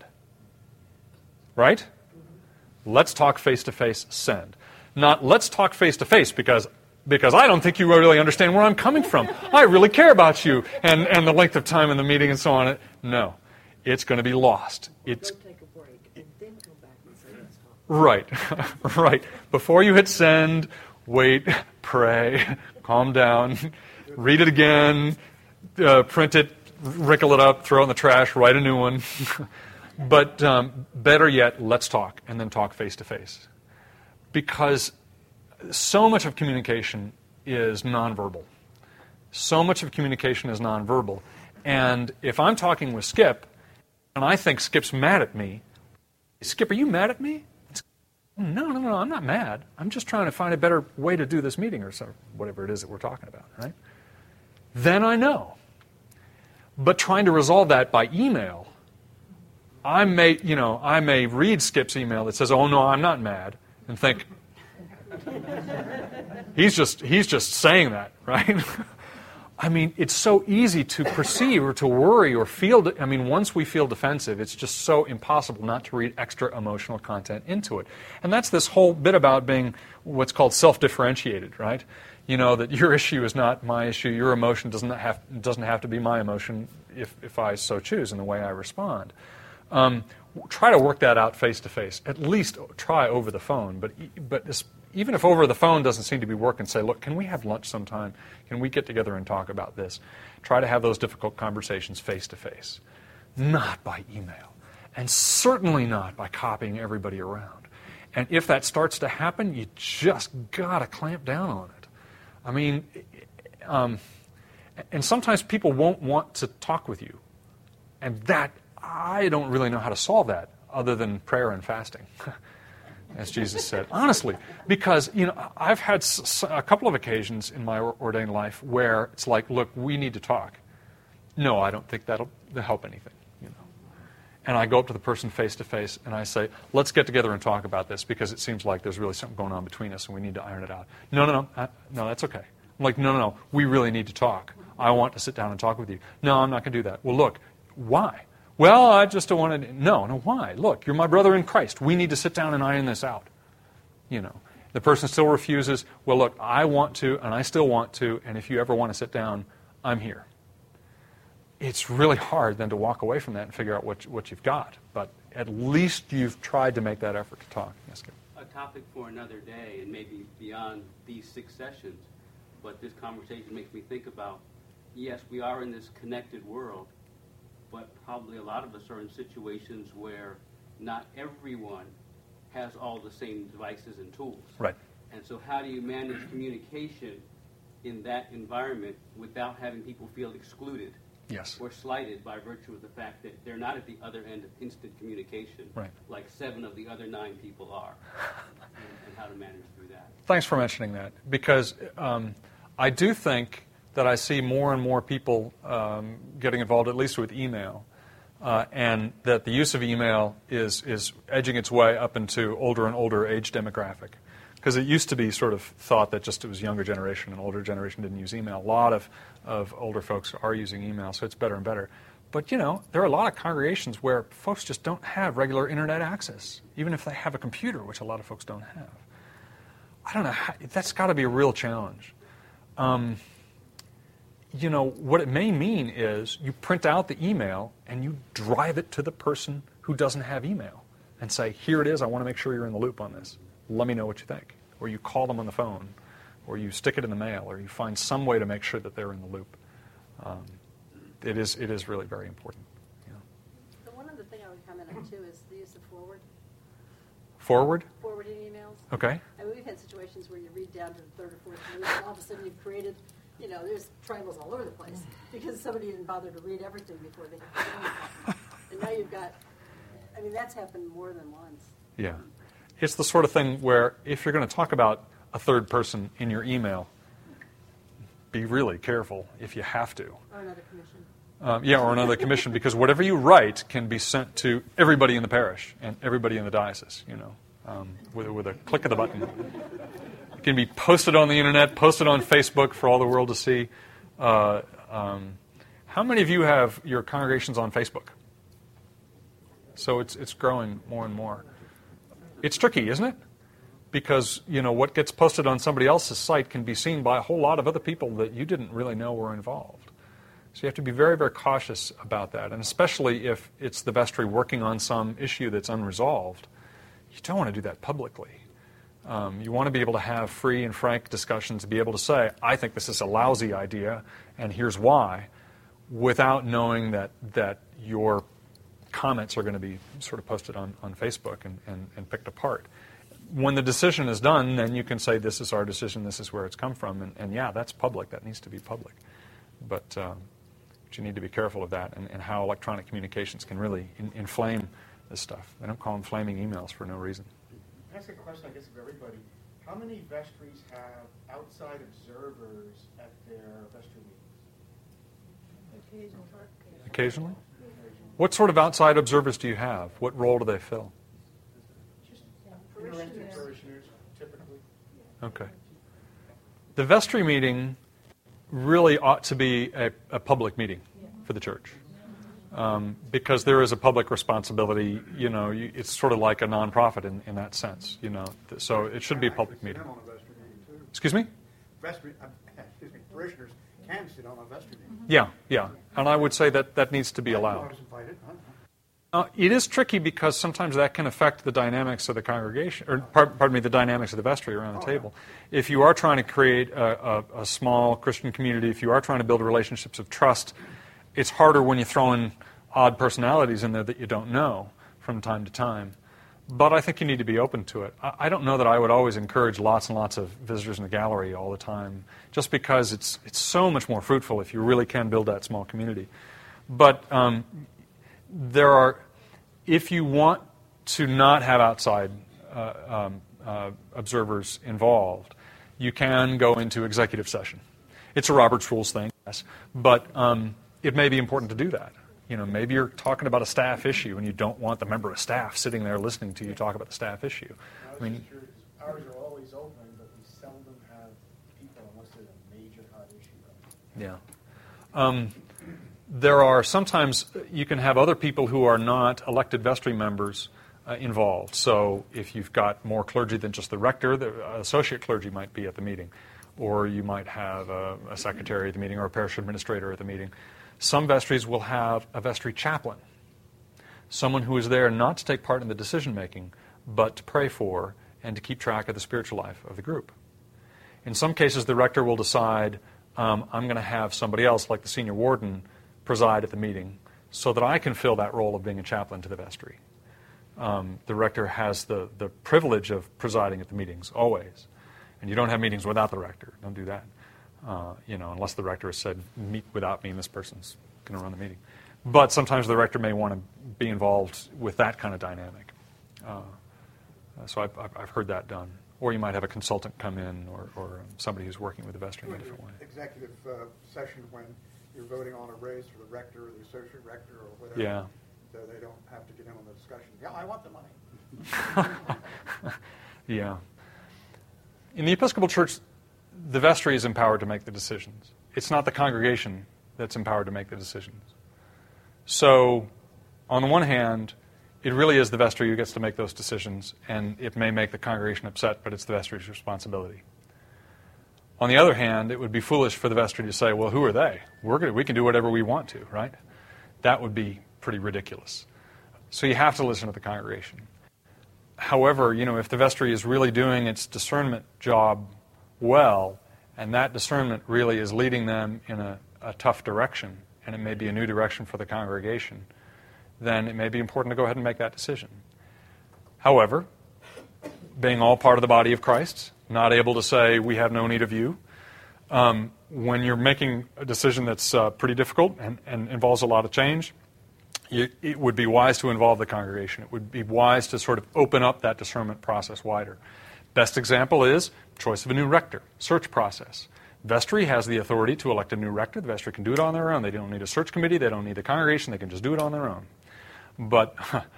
Right? Let's talk face-to-face, send. Not let's talk face-to-face because I don't think you really understand where I'm coming from. I really care about you and the length of time in the meeting and so on. No. It's going to be lost. It's take a break and then come back and say let's talk. Right. Right. Before you hit send, wait, pray, calm down, read it again, print it, wrinkle it up, throw it in the trash, write a new one. But better yet, let's talk, and then talk face-to-face. Because so much of communication is nonverbal. So much of communication is nonverbal. And if I'm talking with Skip, and I think Skip's mad at me, Skip, are you mad at me? No, I'm not mad. I'm just trying to find a better way to do this meeting or whatever it is that we're talking about, right? Then I know. But trying to resolve that by email, I may read Skip's email that says, oh, no, I'm not mad, and think, He's just saying that, right? I mean, it's so easy to perceive or to worry or feel. I mean, once we feel defensive, it's just so impossible not to read extra emotional content into it. And that's this whole bit about being what's called self-differentiated, right? You know, that your issue is not my issue. Your emotion doesn't have to be my emotion if I so choose in the way I respond. Try to work that out face to face. At least try over the phone. But even if over the phone doesn't seem to be working, say, look, can we have lunch sometime? Can we get together and talk about this? Try to have those difficult conversations face to face, not by email, and certainly not by copying everybody around. And if that starts to happen, you just got to clamp down on it. I mean, and sometimes people won't want to talk with you. And that, I don't really know how to solve that other than prayer and fasting, as Jesus said. Honestly, because, you know, I've had a couple of occasions in my ordained life where it's like, look, we need to talk. No, I don't think that'll help anything, you know. And I go up to the person face to face and I say, let's get together and talk about this because it seems like there's really something going on between us and we need to iron it out. No, that's okay. I'm like, no, we really need to talk. I want to sit down and talk with you. No, I'm not going to do that. Well, look, why? Well, I just don't want to. No, why? Look, you're my brother in Christ. We need to sit down and iron this out. You know, the person still refuses. Well, look, I want to, and I still want to, and if you ever want to sit down, I'm here. It's really hard then to walk away from that and figure out what you've got. But at least you've tried to make that effort to talk. Yes, Kim? A topic for another day, and maybe beyond these 6 sessions. But this conversation makes me think about, yes, we are in this connected world, but probably a lot of us are in situations where not everyone has all the same devices and tools. Right. And so how do you manage communication in that environment without having people feel excluded? Yes. Or slighted by virtue of the fact that they're not at the other end of instant communication, right, like 7 of the other 9 people are, and how to manage through that. Thanks for mentioning that, because I do think that I see more and more people getting involved, at least with email, and that the use of email is edging its way up into older and older age demographic. Because it used to be sort of thought that just it was younger generation and older generation didn't use email. A lot of older folks are using email, so it's better and better. But, you know, there are a lot of congregations where folks just don't have regular internet access, even if they have a computer, which a lot of folks don't have. I don't know. That's got to be a real challenge. You know, what it may mean is you print out the email and you drive it to the person who doesn't have email and say, here it is, I want to make sure you're in the loop on this. Let me know what you think. Or you call them on the phone, or you stick it in the mail, or you find some way to make sure that they're in the loop. It is really very important. You know. The one other thing I would comment on, too, is the use of forward. Forward? Forwarding emails. Okay. I mean, we've had situations where you read down to the 3rd or 4th page, and all of a sudden you've created, you know, there's triangles all over the place because somebody didn't bother to read everything before they hit the button. And now you've got, I mean, that's happened more than once. Yeah. It's the sort of thing where if you're going to talk about a third person in your email, be really careful if you have to. Or another commission. Or another commission, because whatever you write can be sent to everybody in the parish and everybody in the diocese, you know, with a click of the button. It can be posted on the internet, posted on Facebook for all the world to see. How many of you have your congregations on Facebook? So it's growing more and more. It's tricky, isn't it? Because, you know, what gets posted on somebody else's site can be seen by a whole lot of other people that you didn't really know were involved. So you have to be very, very cautious about that. And especially if it's the vestry working on some issue that's unresolved, you don't want to do that publicly. You want to be able to have free and frank discussions, be able to say, I think this is a lousy idea, and here's why, without knowing that your comments are going to be sort of posted on Facebook and picked apart. When the decision is done, then you can say, this is our decision, this is where it's come from, and yeah, that's public, that needs to be public. But you need to be careful of that and how electronic communications can really inflame this stuff. They don't call them flaming emails for no reason. Ask a question, I guess, of everybody. How many vestries have outside observers at their vestry meetings? Occasionally? What sort of outside observers do you have? What role do they fill? Just interested parishioners, typically. Okay. The vestry meeting really ought to be a public meeting for the church. Because there is a public responsibility, it's sort of like a nonprofit in that sense, so it should be a public meeting. Excuse me? Parishioners can sit on a vestry meeting. Yeah, and I would say that needs to be allowed. I was invited. It is tricky because sometimes that can affect the dynamics of the congregation, or pardon me, the dynamics of the vestry around the table. If you are trying to create a small Christian community, if you are trying to build relationships of trust, it's harder when you throw in odd personalities in there that you don't know from time to time. But I think you need to be open to it. I don't know that I would always encourage lots and lots of visitors in the gallery all the time, just because it's so much more fruitful if you really can build that small community. But if you want to not have outside observers involved, you can go into executive session. It's a Robert's Rules thing, yes, but it may be important to do that. Maybe you're talking about a staff issue and you don't want the member of staff sitting there listening to you talk about the staff issue. Ours are always open, but we seldom have people unless there's a major hot issue. Yeah. There are sometimes you can have other people who are not elected vestry members involved. So if you've got more clergy than just the rector, the associate clergy might be at the meeting, or you might have a secretary at the meeting or a parish administrator at the meeting. Some vestries will have a vestry chaplain, someone who is there not to take part in the decision-making, but to pray for and to keep track of the spiritual life of the group. In some cases, the rector will decide, I'm going to have somebody else, like the senior warden, preside at the meeting so that I can fill that role of being a chaplain to the vestry. The rector has the privilege of presiding at the meetings, always. And you don't have meetings without the rector. Don't do that. Unless the rector has said, meet without me and this person's going to run the meeting. But sometimes the rector may want to be involved with that kind of dynamic. So I've heard that done. Or you might have a consultant come in or somebody who's working with the vestry in a different way. Executive session when you're voting on a raise for the rector or the associate rector or whatever. Yeah. So they don't have to get in on the discussion. Yeah, I want the money. Yeah. In the Episcopal Church, the vestry is empowered to make the decisions. It's not the congregation that's empowered to make the decisions. So, on the one hand, it really is the vestry who gets to make those decisions, and it may make the congregation upset, but it's the vestry's responsibility. On the other hand, it would be foolish for the vestry to say, well, who are they? We can do whatever we want to, right? That would be pretty ridiculous. So you have to listen to the congregation. However, if the vestry is really doing its discernment job well, and that discernment really is leading them in a tough direction, and it may be a new direction for the congregation, then it may be important to go ahead and make that decision. However, being all part of the body of Christ, not able to say, we have no need of you, when you're making a decision that's pretty difficult and involves a lot of change, it would be wise to involve the congregation. It would be wise to sort of open up that discernment process wider. Best example is choice of a new rector, search process. Vestry has the authority to elect a new rector. The vestry can do it on their own. They don't need a search committee. They don't need the congregation. They can just do it on their own. But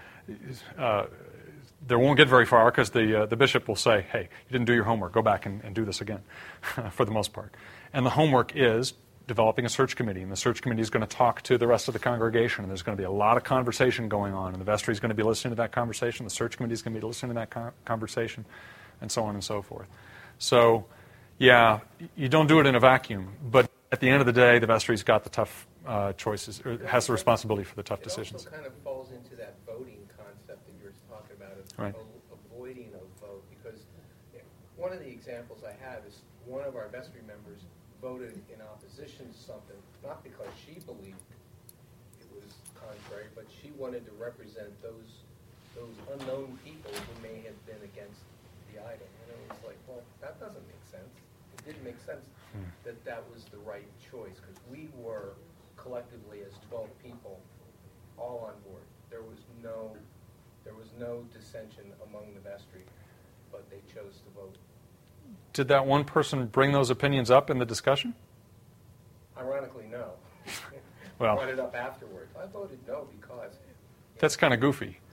they won't get very far because the bishop will say, hey, you didn't do your homework. Go back and do this again, for the most part. And the homework is developing a search committee, and the search committee is going to talk to the rest of the congregation, and there's going to be a lot of conversation going on, and the vestry is going to be listening to that conversation, the search committee is going to be listening to that conversation, and so on and so forth. So, yeah, you don't do it in a vacuum, but at the end of the day, the vestry's got the tough choices, or has the responsibility for the tough decisions. It also kind of falls into that voting concept that you're talking about, of right. Avoiding a vote, because one of the examples I have is one of our vestry members voted in opposition to something, not because she believed it was contrary, but she wanted to represent those unknown people who may have been against the item. And it was like, well, that doesn't make sense. It didn't make sense that was the right choice, because we were collectively as 12 people all on board. There was no dissension among the vestry, but they chose to vote. Did that one person bring those opinions up in the discussion? Ironically, no. Well, brought it up afterwards. I voted no because... That's kind of goofy. Yeah.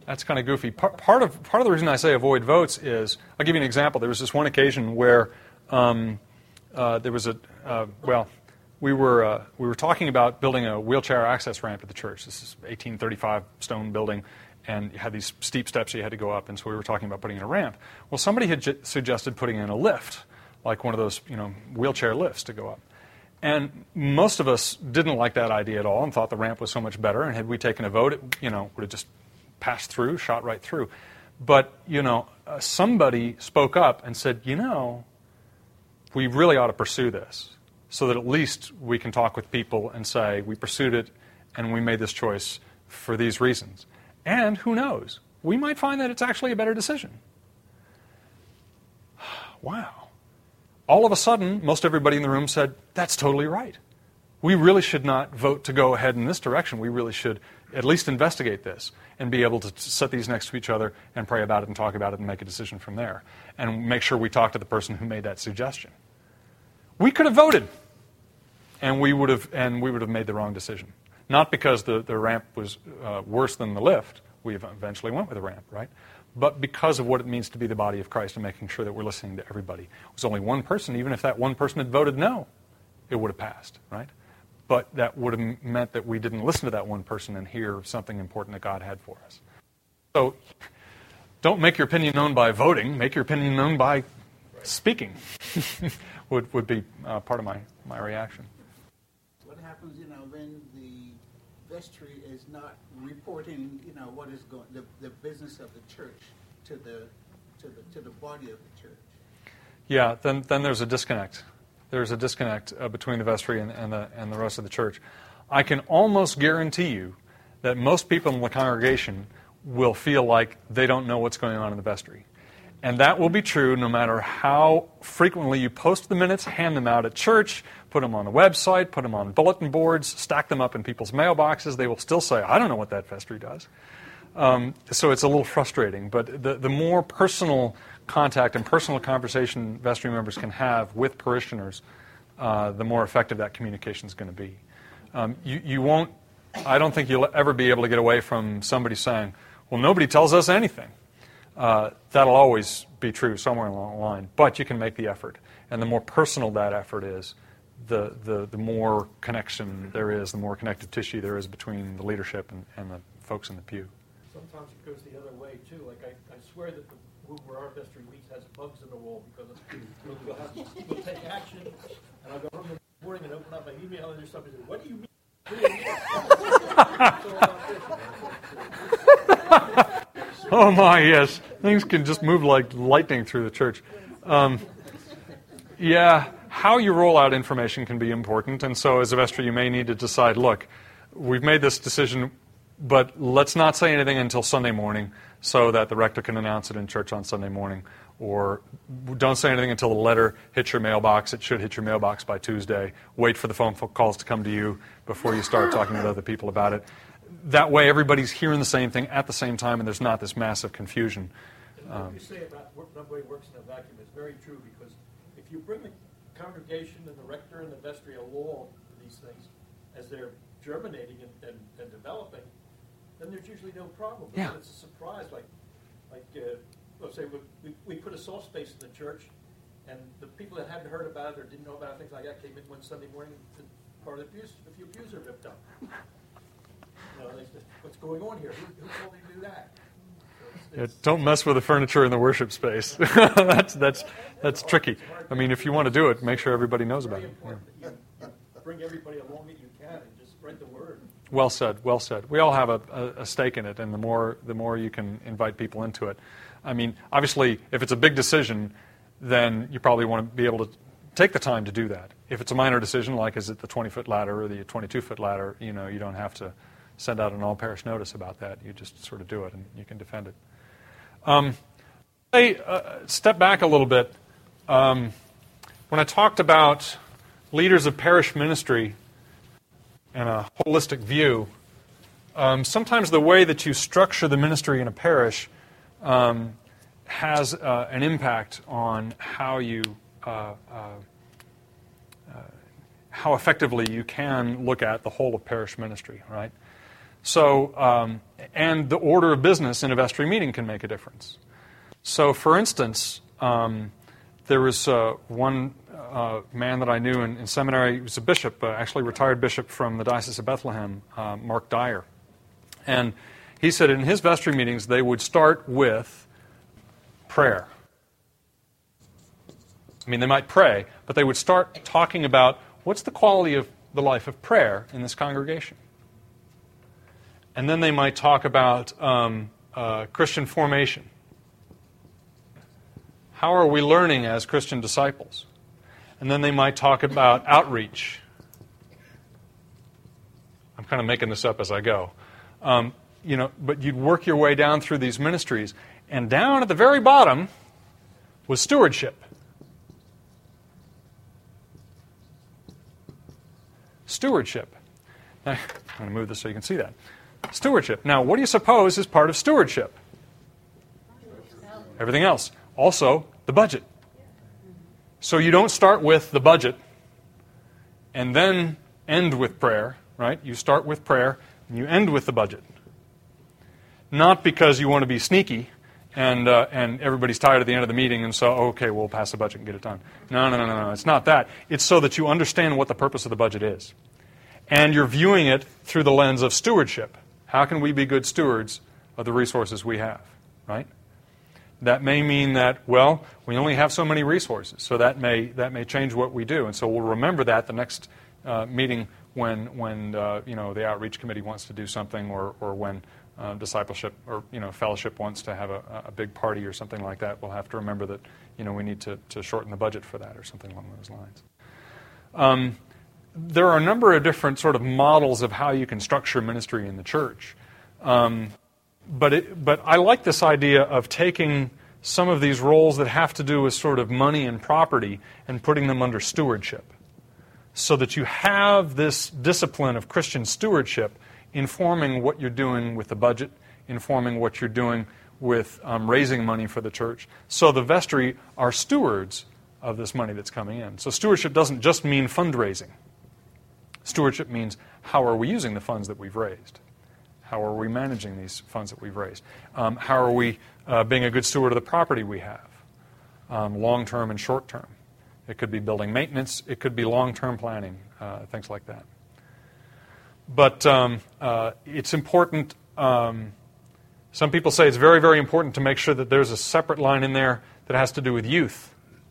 That's kind of goofy. Part of the reason I say avoid votes is, I'll give you an example. There was this one occasion where there was we were talking about building a wheelchair access ramp at the church. This is 1835 stone building, and you had these steep steps you had to go up, and so we were talking about putting in a ramp. Well, somebody had suggested putting in a lift, like one of those wheelchair lifts to go up. And most of us didn't like that idea at all and thought the ramp was so much better, and had we taken a vote, it would have just passed through, shot right through. But, somebody spoke up and said, we really ought to pursue this so that at least we can talk with people and say we pursued it and we made this choice for these reasons. And who knows? We might find that it's actually a better decision. Wow. All of a sudden, most everybody in the room said, that's totally right. We really should not vote to go ahead in this direction. We really should at least investigate this and be able to set these next to each other and pray about it and talk about it and make a decision from there. And make sure we talk to the person who made that suggestion. We could have voted, and we would have made the wrong decision. Not because the ramp was worse than the lift. We eventually went with the ramp, right? But because of what it means to be the body of Christ and making sure that we're listening to everybody. It was only one person. Even if that one person had voted no, it would have passed, right? But that would have meant that we didn't listen to that one person and hear something important that God had for us. So don't make your opinion known by voting. Make your opinion known by speaking would be part of my reaction. What happens, when the vestry is not reporting, what is going, the business of the church to the body of the church? Yeah, then there's a disconnect. There's a disconnect between the vestry and the rest of the church. I can almost guarantee you that most people in the congregation will feel like they don't know what's going on in the vestry. And that will be true no matter how frequently you post the minutes, hand them out at church, put them on the website, put them on bulletin boards, stack them up in people's mailboxes. They will still say, I don't know what that vestry does. So it's a little frustrating. But the more personal contact and personal conversation vestry members can have with parishioners, the more effective that communication is going to be. You won't, I don't think you'll ever be able to get away from somebody saying, well, nobody tells us anything. That'll always be true somewhere along the line, but you can make the effort. And the more personal that effort is, the more connection there is, the more connective tissue there is between the leadership and the folks in the pew. Sometimes it goes the other way, too. Like, I swear that the room where our vestry meets has bugs in the wall because we'll take action, and I'll go home in the morning and open up my email, and there's somebody saying, what do you mean? Oh my, yes. Things can just move like lightning through the church. Yeah, how you roll out information can be important, and so as a vestry you may need to decide, look, we've made this decision, but let's not say anything until Sunday morning so that the rector can announce it in church on Sunday morning. Or don't say anything until the letter hits your mailbox. It should hit your mailbox by Tuesday. Wait for the phone calls to come to you before you start talking with other people about it. That way everybody's hearing the same thing at the same time and there's not this massive confusion. And what you say about nobody works in a vacuum is very true, because if you bring the congregation and the rector and the vestry along to these things as they're germinating and developing, then there's usually no problem. But yeah. It's a surprise, let's say we put a soft space in the church, and the people that hadn't heard about it or didn't know about it, things like that, came in one Sunday morning, and part of a few pews are ripped up. They said, what's going on here? Who told you to do that? So don't mess with the furniture in the worship space. That's tricky. I mean, if you want to do it, make sure everybody knows about it. Yeah. You bring everybody along that you can and just spread the word. Well said, well said. We all have a stake in it, and the more you can invite people into it. I mean, obviously, if it's a big decision, then you probably want to be able to take the time to do that. If it's a minor decision, like is it the 20-foot ladder or the 22-foot ladder, you don't have to send out an all-parish notice about that. You just sort of do it, and you can defend it. Step back a little bit. When I talked about leaders of parish ministry and a holistic view, sometimes the way that you structure the ministry in a parish has an impact on how effectively you can look at the whole of parish ministry, right? So, and the order of business in a vestry meeting can make a difference. So, for instance, there was one man that I knew in seminary. He was a bishop, actually retired bishop from the Diocese of Bethlehem, Mark Dyer. And he said in his vestry meetings they would start with prayer. I mean, they might pray, but they would start talking about what's the quality of the life of prayer in this congregation. And then they might talk about Christian formation. How are we learning as Christian disciples? And then they might talk about outreach. I'm kind of making this up as I go. But you'd work your way down through these ministries, and down at the very bottom was stewardship. Stewardship. Now, I'm going to move this so you can see that. Stewardship. Now, what do you suppose is part of stewardship? Everything else. Also, the budget. So you don't start with the budget and then end with prayer, right? You start with prayer and you end with the budget. Not because you want to be sneaky and everybody's tired at the end of the meeting and so, okay, we'll pass the budget and get it done. No. It's not that. It's so that you understand what the purpose of the budget is. And you're viewing it through the lens of stewardship. How can we be good stewards of the resources we have, right? That may mean that, well, we only have so many resources, so that may change what we do. And so we'll remember that the next meeting when the outreach committee wants to do something, or when discipleship or fellowship wants to have a big party or something like that. We'll have to remember that we need to shorten the budget for that or something along those lines. There are a number of different sort of models of how you can structure ministry in the church. But I like this idea of taking some of these roles that have to do with sort of money and property and putting them under stewardship, so that you have this discipline of Christian stewardship informing what you're doing with the budget, informing what you're doing with raising money for the church. So the vestry are stewards of this money that's coming in. So stewardship doesn't just mean fundraising. Stewardship means how are we using the funds that we've raised? How are we managing these funds that we've raised? How are we being a good steward of the property we have, long-term and short-term? It could be building maintenance. It could be long-term planning, things like that. But it's important. Some people say it's very, very important to make sure that there's a separate line in there that has to do with youth,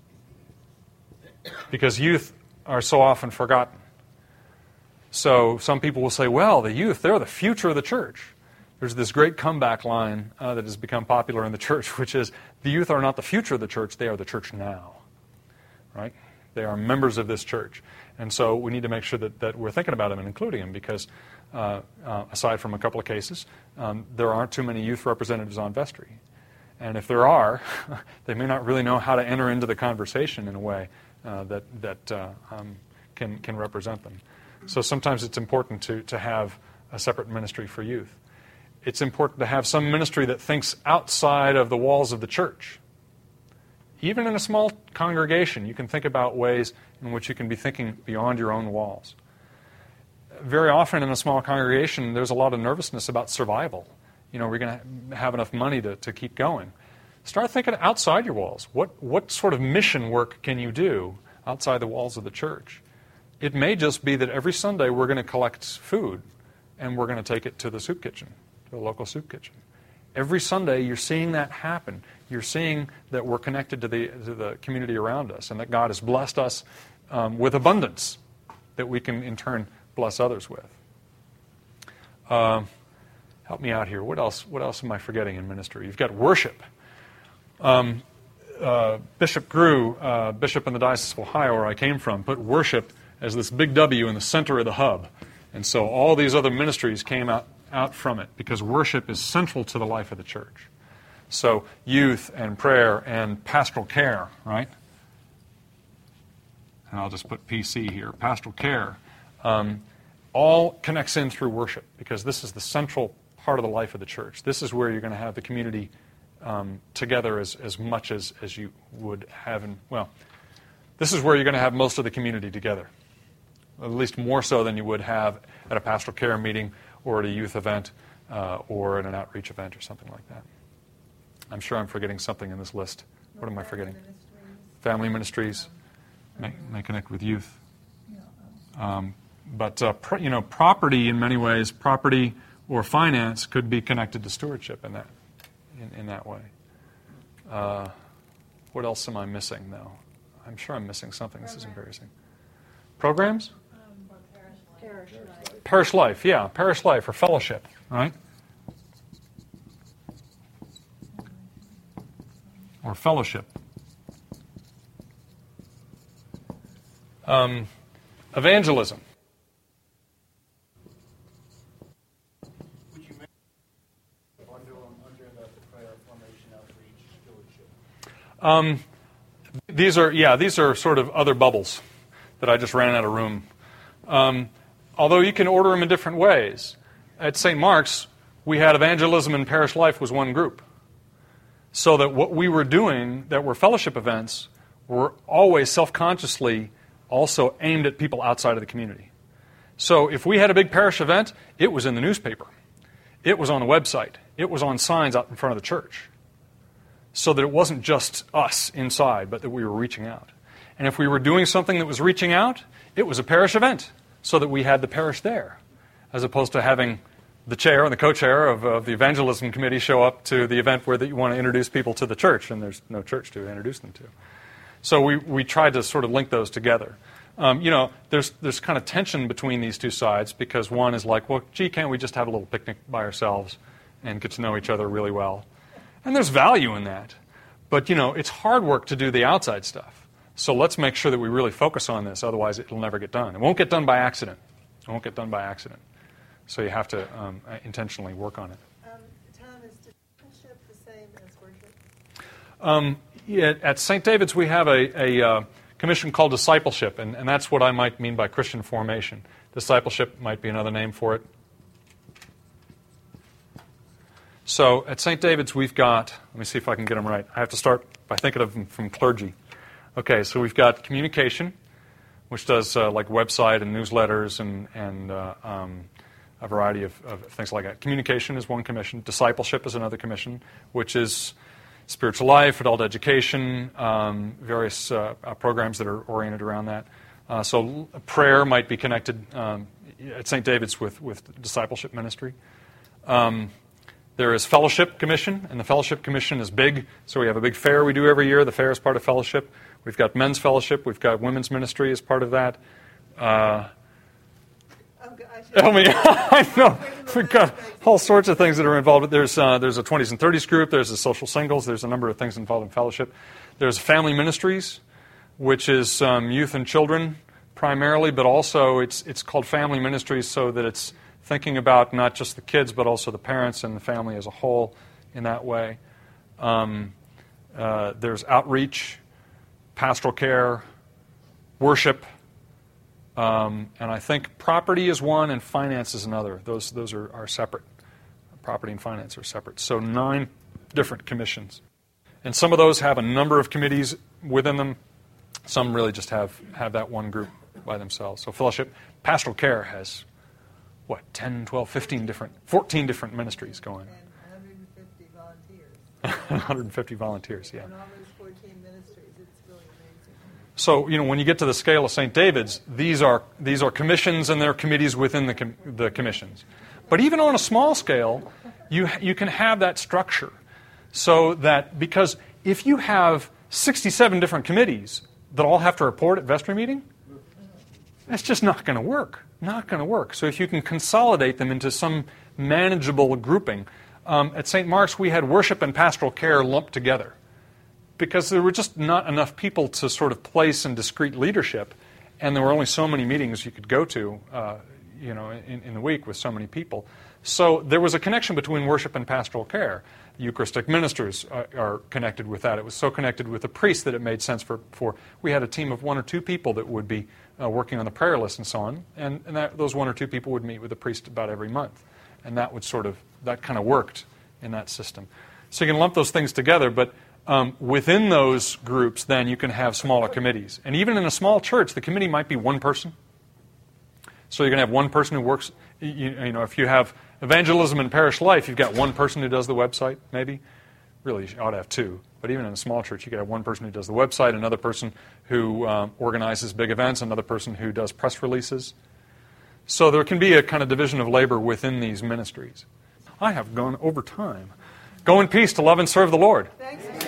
because youth are so often forgotten. So some people will say, well, the youth, they're the future of the church. There's this great comeback line that has become popular in the church, which is, the youth are not the future of the church, they are the church now. Right? They are members of this church. And so we need to make sure that we're thinking about them and including them, because aside from a couple of cases, there aren't too many youth representatives on vestry. And if there are, they may not really know how to enter into the conversation in a way that can represent them. So sometimes it's important to have a separate ministry for youth. It's important to have some ministry that thinks outside of the walls of the church. Even in a small congregation, you can think about ways in which you can be thinking beyond your own walls. Very often in a small congregation, there's a lot of nervousness about survival. We're going to have enough money to keep going. Start thinking outside your walls. What sort of mission work can you do outside the walls of the church? It may just be that every Sunday we're going to collect food and we're going to take it to the soup kitchen, to a local soup kitchen. Every Sunday you're seeing that happen. You're seeing that we're connected to the community around us, and that God has blessed us with abundance that we can in turn bless others with. Help me out here. What else am I forgetting in ministry? You've got worship. Bishop Grew, bishop in the Diocese of Ohio, where I came from, put worship as this big W in the center of the hub. And so all these other ministries came out from it, because worship is central to the life of the church. So youth and prayer and pastoral care, right? And I'll just put PC here. Pastoral care all connects in through worship, because this is the central part of the life of the church. This is where you're going to have the community together as much as you would have this is where you're going to have most of the community together, at least more so than you would have at a pastoral care meeting or at a youth event, or at an outreach event or something like that. I'm sure I'm forgetting something in this list. What am I forgetting? Family ministries may connect with youth. But property in many ways, property or finance could be connected to stewardship in that way. What else am I missing, though? I'm sure I'm missing something. This is embarrassing. Programs? Parish life, yeah. Parish life or fellowship, right? Or fellowship. Evangelism. These are sort of other bubbles that I just ran out of room. Although you can order them in different ways. At St. Mark's, we had evangelism and parish life was one group. So that what we were doing that were fellowship events were always self-consciously also aimed at people outside of the community. So if we had a big parish event, it was in the newspaper. It was on the website. It was on signs out in front of the church. So that it wasn't just us inside, but that we were reaching out. And if we were doing something that was reaching out, it was a parish event, so that we had the parish there, as opposed to having the chair and the co-chair of the evangelism committee show up to the event where you want to introduce people to the church, and there's no church to introduce them to. So we tried to sort of link those together. There's kind of tension between these two sides, because one is like, well, gee, can't we just have a little picnic by ourselves and get to know each other really well? And there's value in that. But, it's hard work to do the outside stuff. So let's make sure that we really focus on this, otherwise it'll never get done. It won't get done by accident. So you have to intentionally work on it. Tom, is discipleship the same as worship? At St. David's, we have a commission called discipleship, and that's what I might mean by Christian formation. Discipleship might be another name for it. So at St. David's, we've got, let me see if I can get them right. I have to start by thinking of them from clergy. Okay, so we've got communication, which does like website and newsletters and a variety of things like that. Communication is one commission. Discipleship is another commission, which is spiritual life, adult education, various programs that are oriented around that. So prayer might be connected at St. David's with discipleship ministry. There is Fellowship Commission, and the Fellowship Commission is big. So we have a big fair we do every year. The fair is part of Fellowship. We've got men's fellowship. We've got women's ministry as part of that. I know. We've got all sorts of things that are involved. There's a 20s and 30s group. There's a social singles. There's a number of things involved in fellowship. There's family ministries, which is youth and children primarily, but also it's called family ministries so that it's thinking about not just the kids, but also the parents and the family as a whole in that way. There's outreach, pastoral care, worship, and I think property is one and finance is another. Those are separate. Property and finance are separate. So 9 different commissions. And some of those have a number of committees within them. Some really just have that one group by themselves. So fellowship, pastoral care has 10, 12, 14 different ministries going on. And 150 volunteers. 150 volunteers, yeah. And all those 14 ministries, it's really amazing. So, when you get to the scale of St. David's, these are commissions and there are committees within the commissions. But even on a small scale, you can have that structure. So that, because if you have 67 different committees that all have to report at vestry meeting, that's just not going to work. Not going to work. So if you can consolidate them into some manageable grouping. At St. Mark's, we had worship and pastoral care lumped together because there were just not enough people to sort of place in discrete leadership, and there were only so many meetings you could go to, in the week with so many people. So there was a connection between worship and pastoral care. Eucharistic ministers are connected with that. It was so connected with the priest that it made sense for we had a team of 1 or 2 people that would be working on the prayer list and so on, and those 1 or 2 people would meet with the priest about every month, and that kind of worked in that system. So you can lump those things together, but within those groups, then you can have smaller committees, and even in a small church, the committee might be 1 person. So you're going to have 1 person who works. You know, if you have evangelism and parish life, you've got one person who does the website, maybe. Really, you ought to have two. But even in a small church, you could have one person who does the website, another person who organizes big events, another person who does press releases. So there can be a kind of division of labor within these ministries. I have gone over time. Go in peace to love and serve the Lord. Thanks.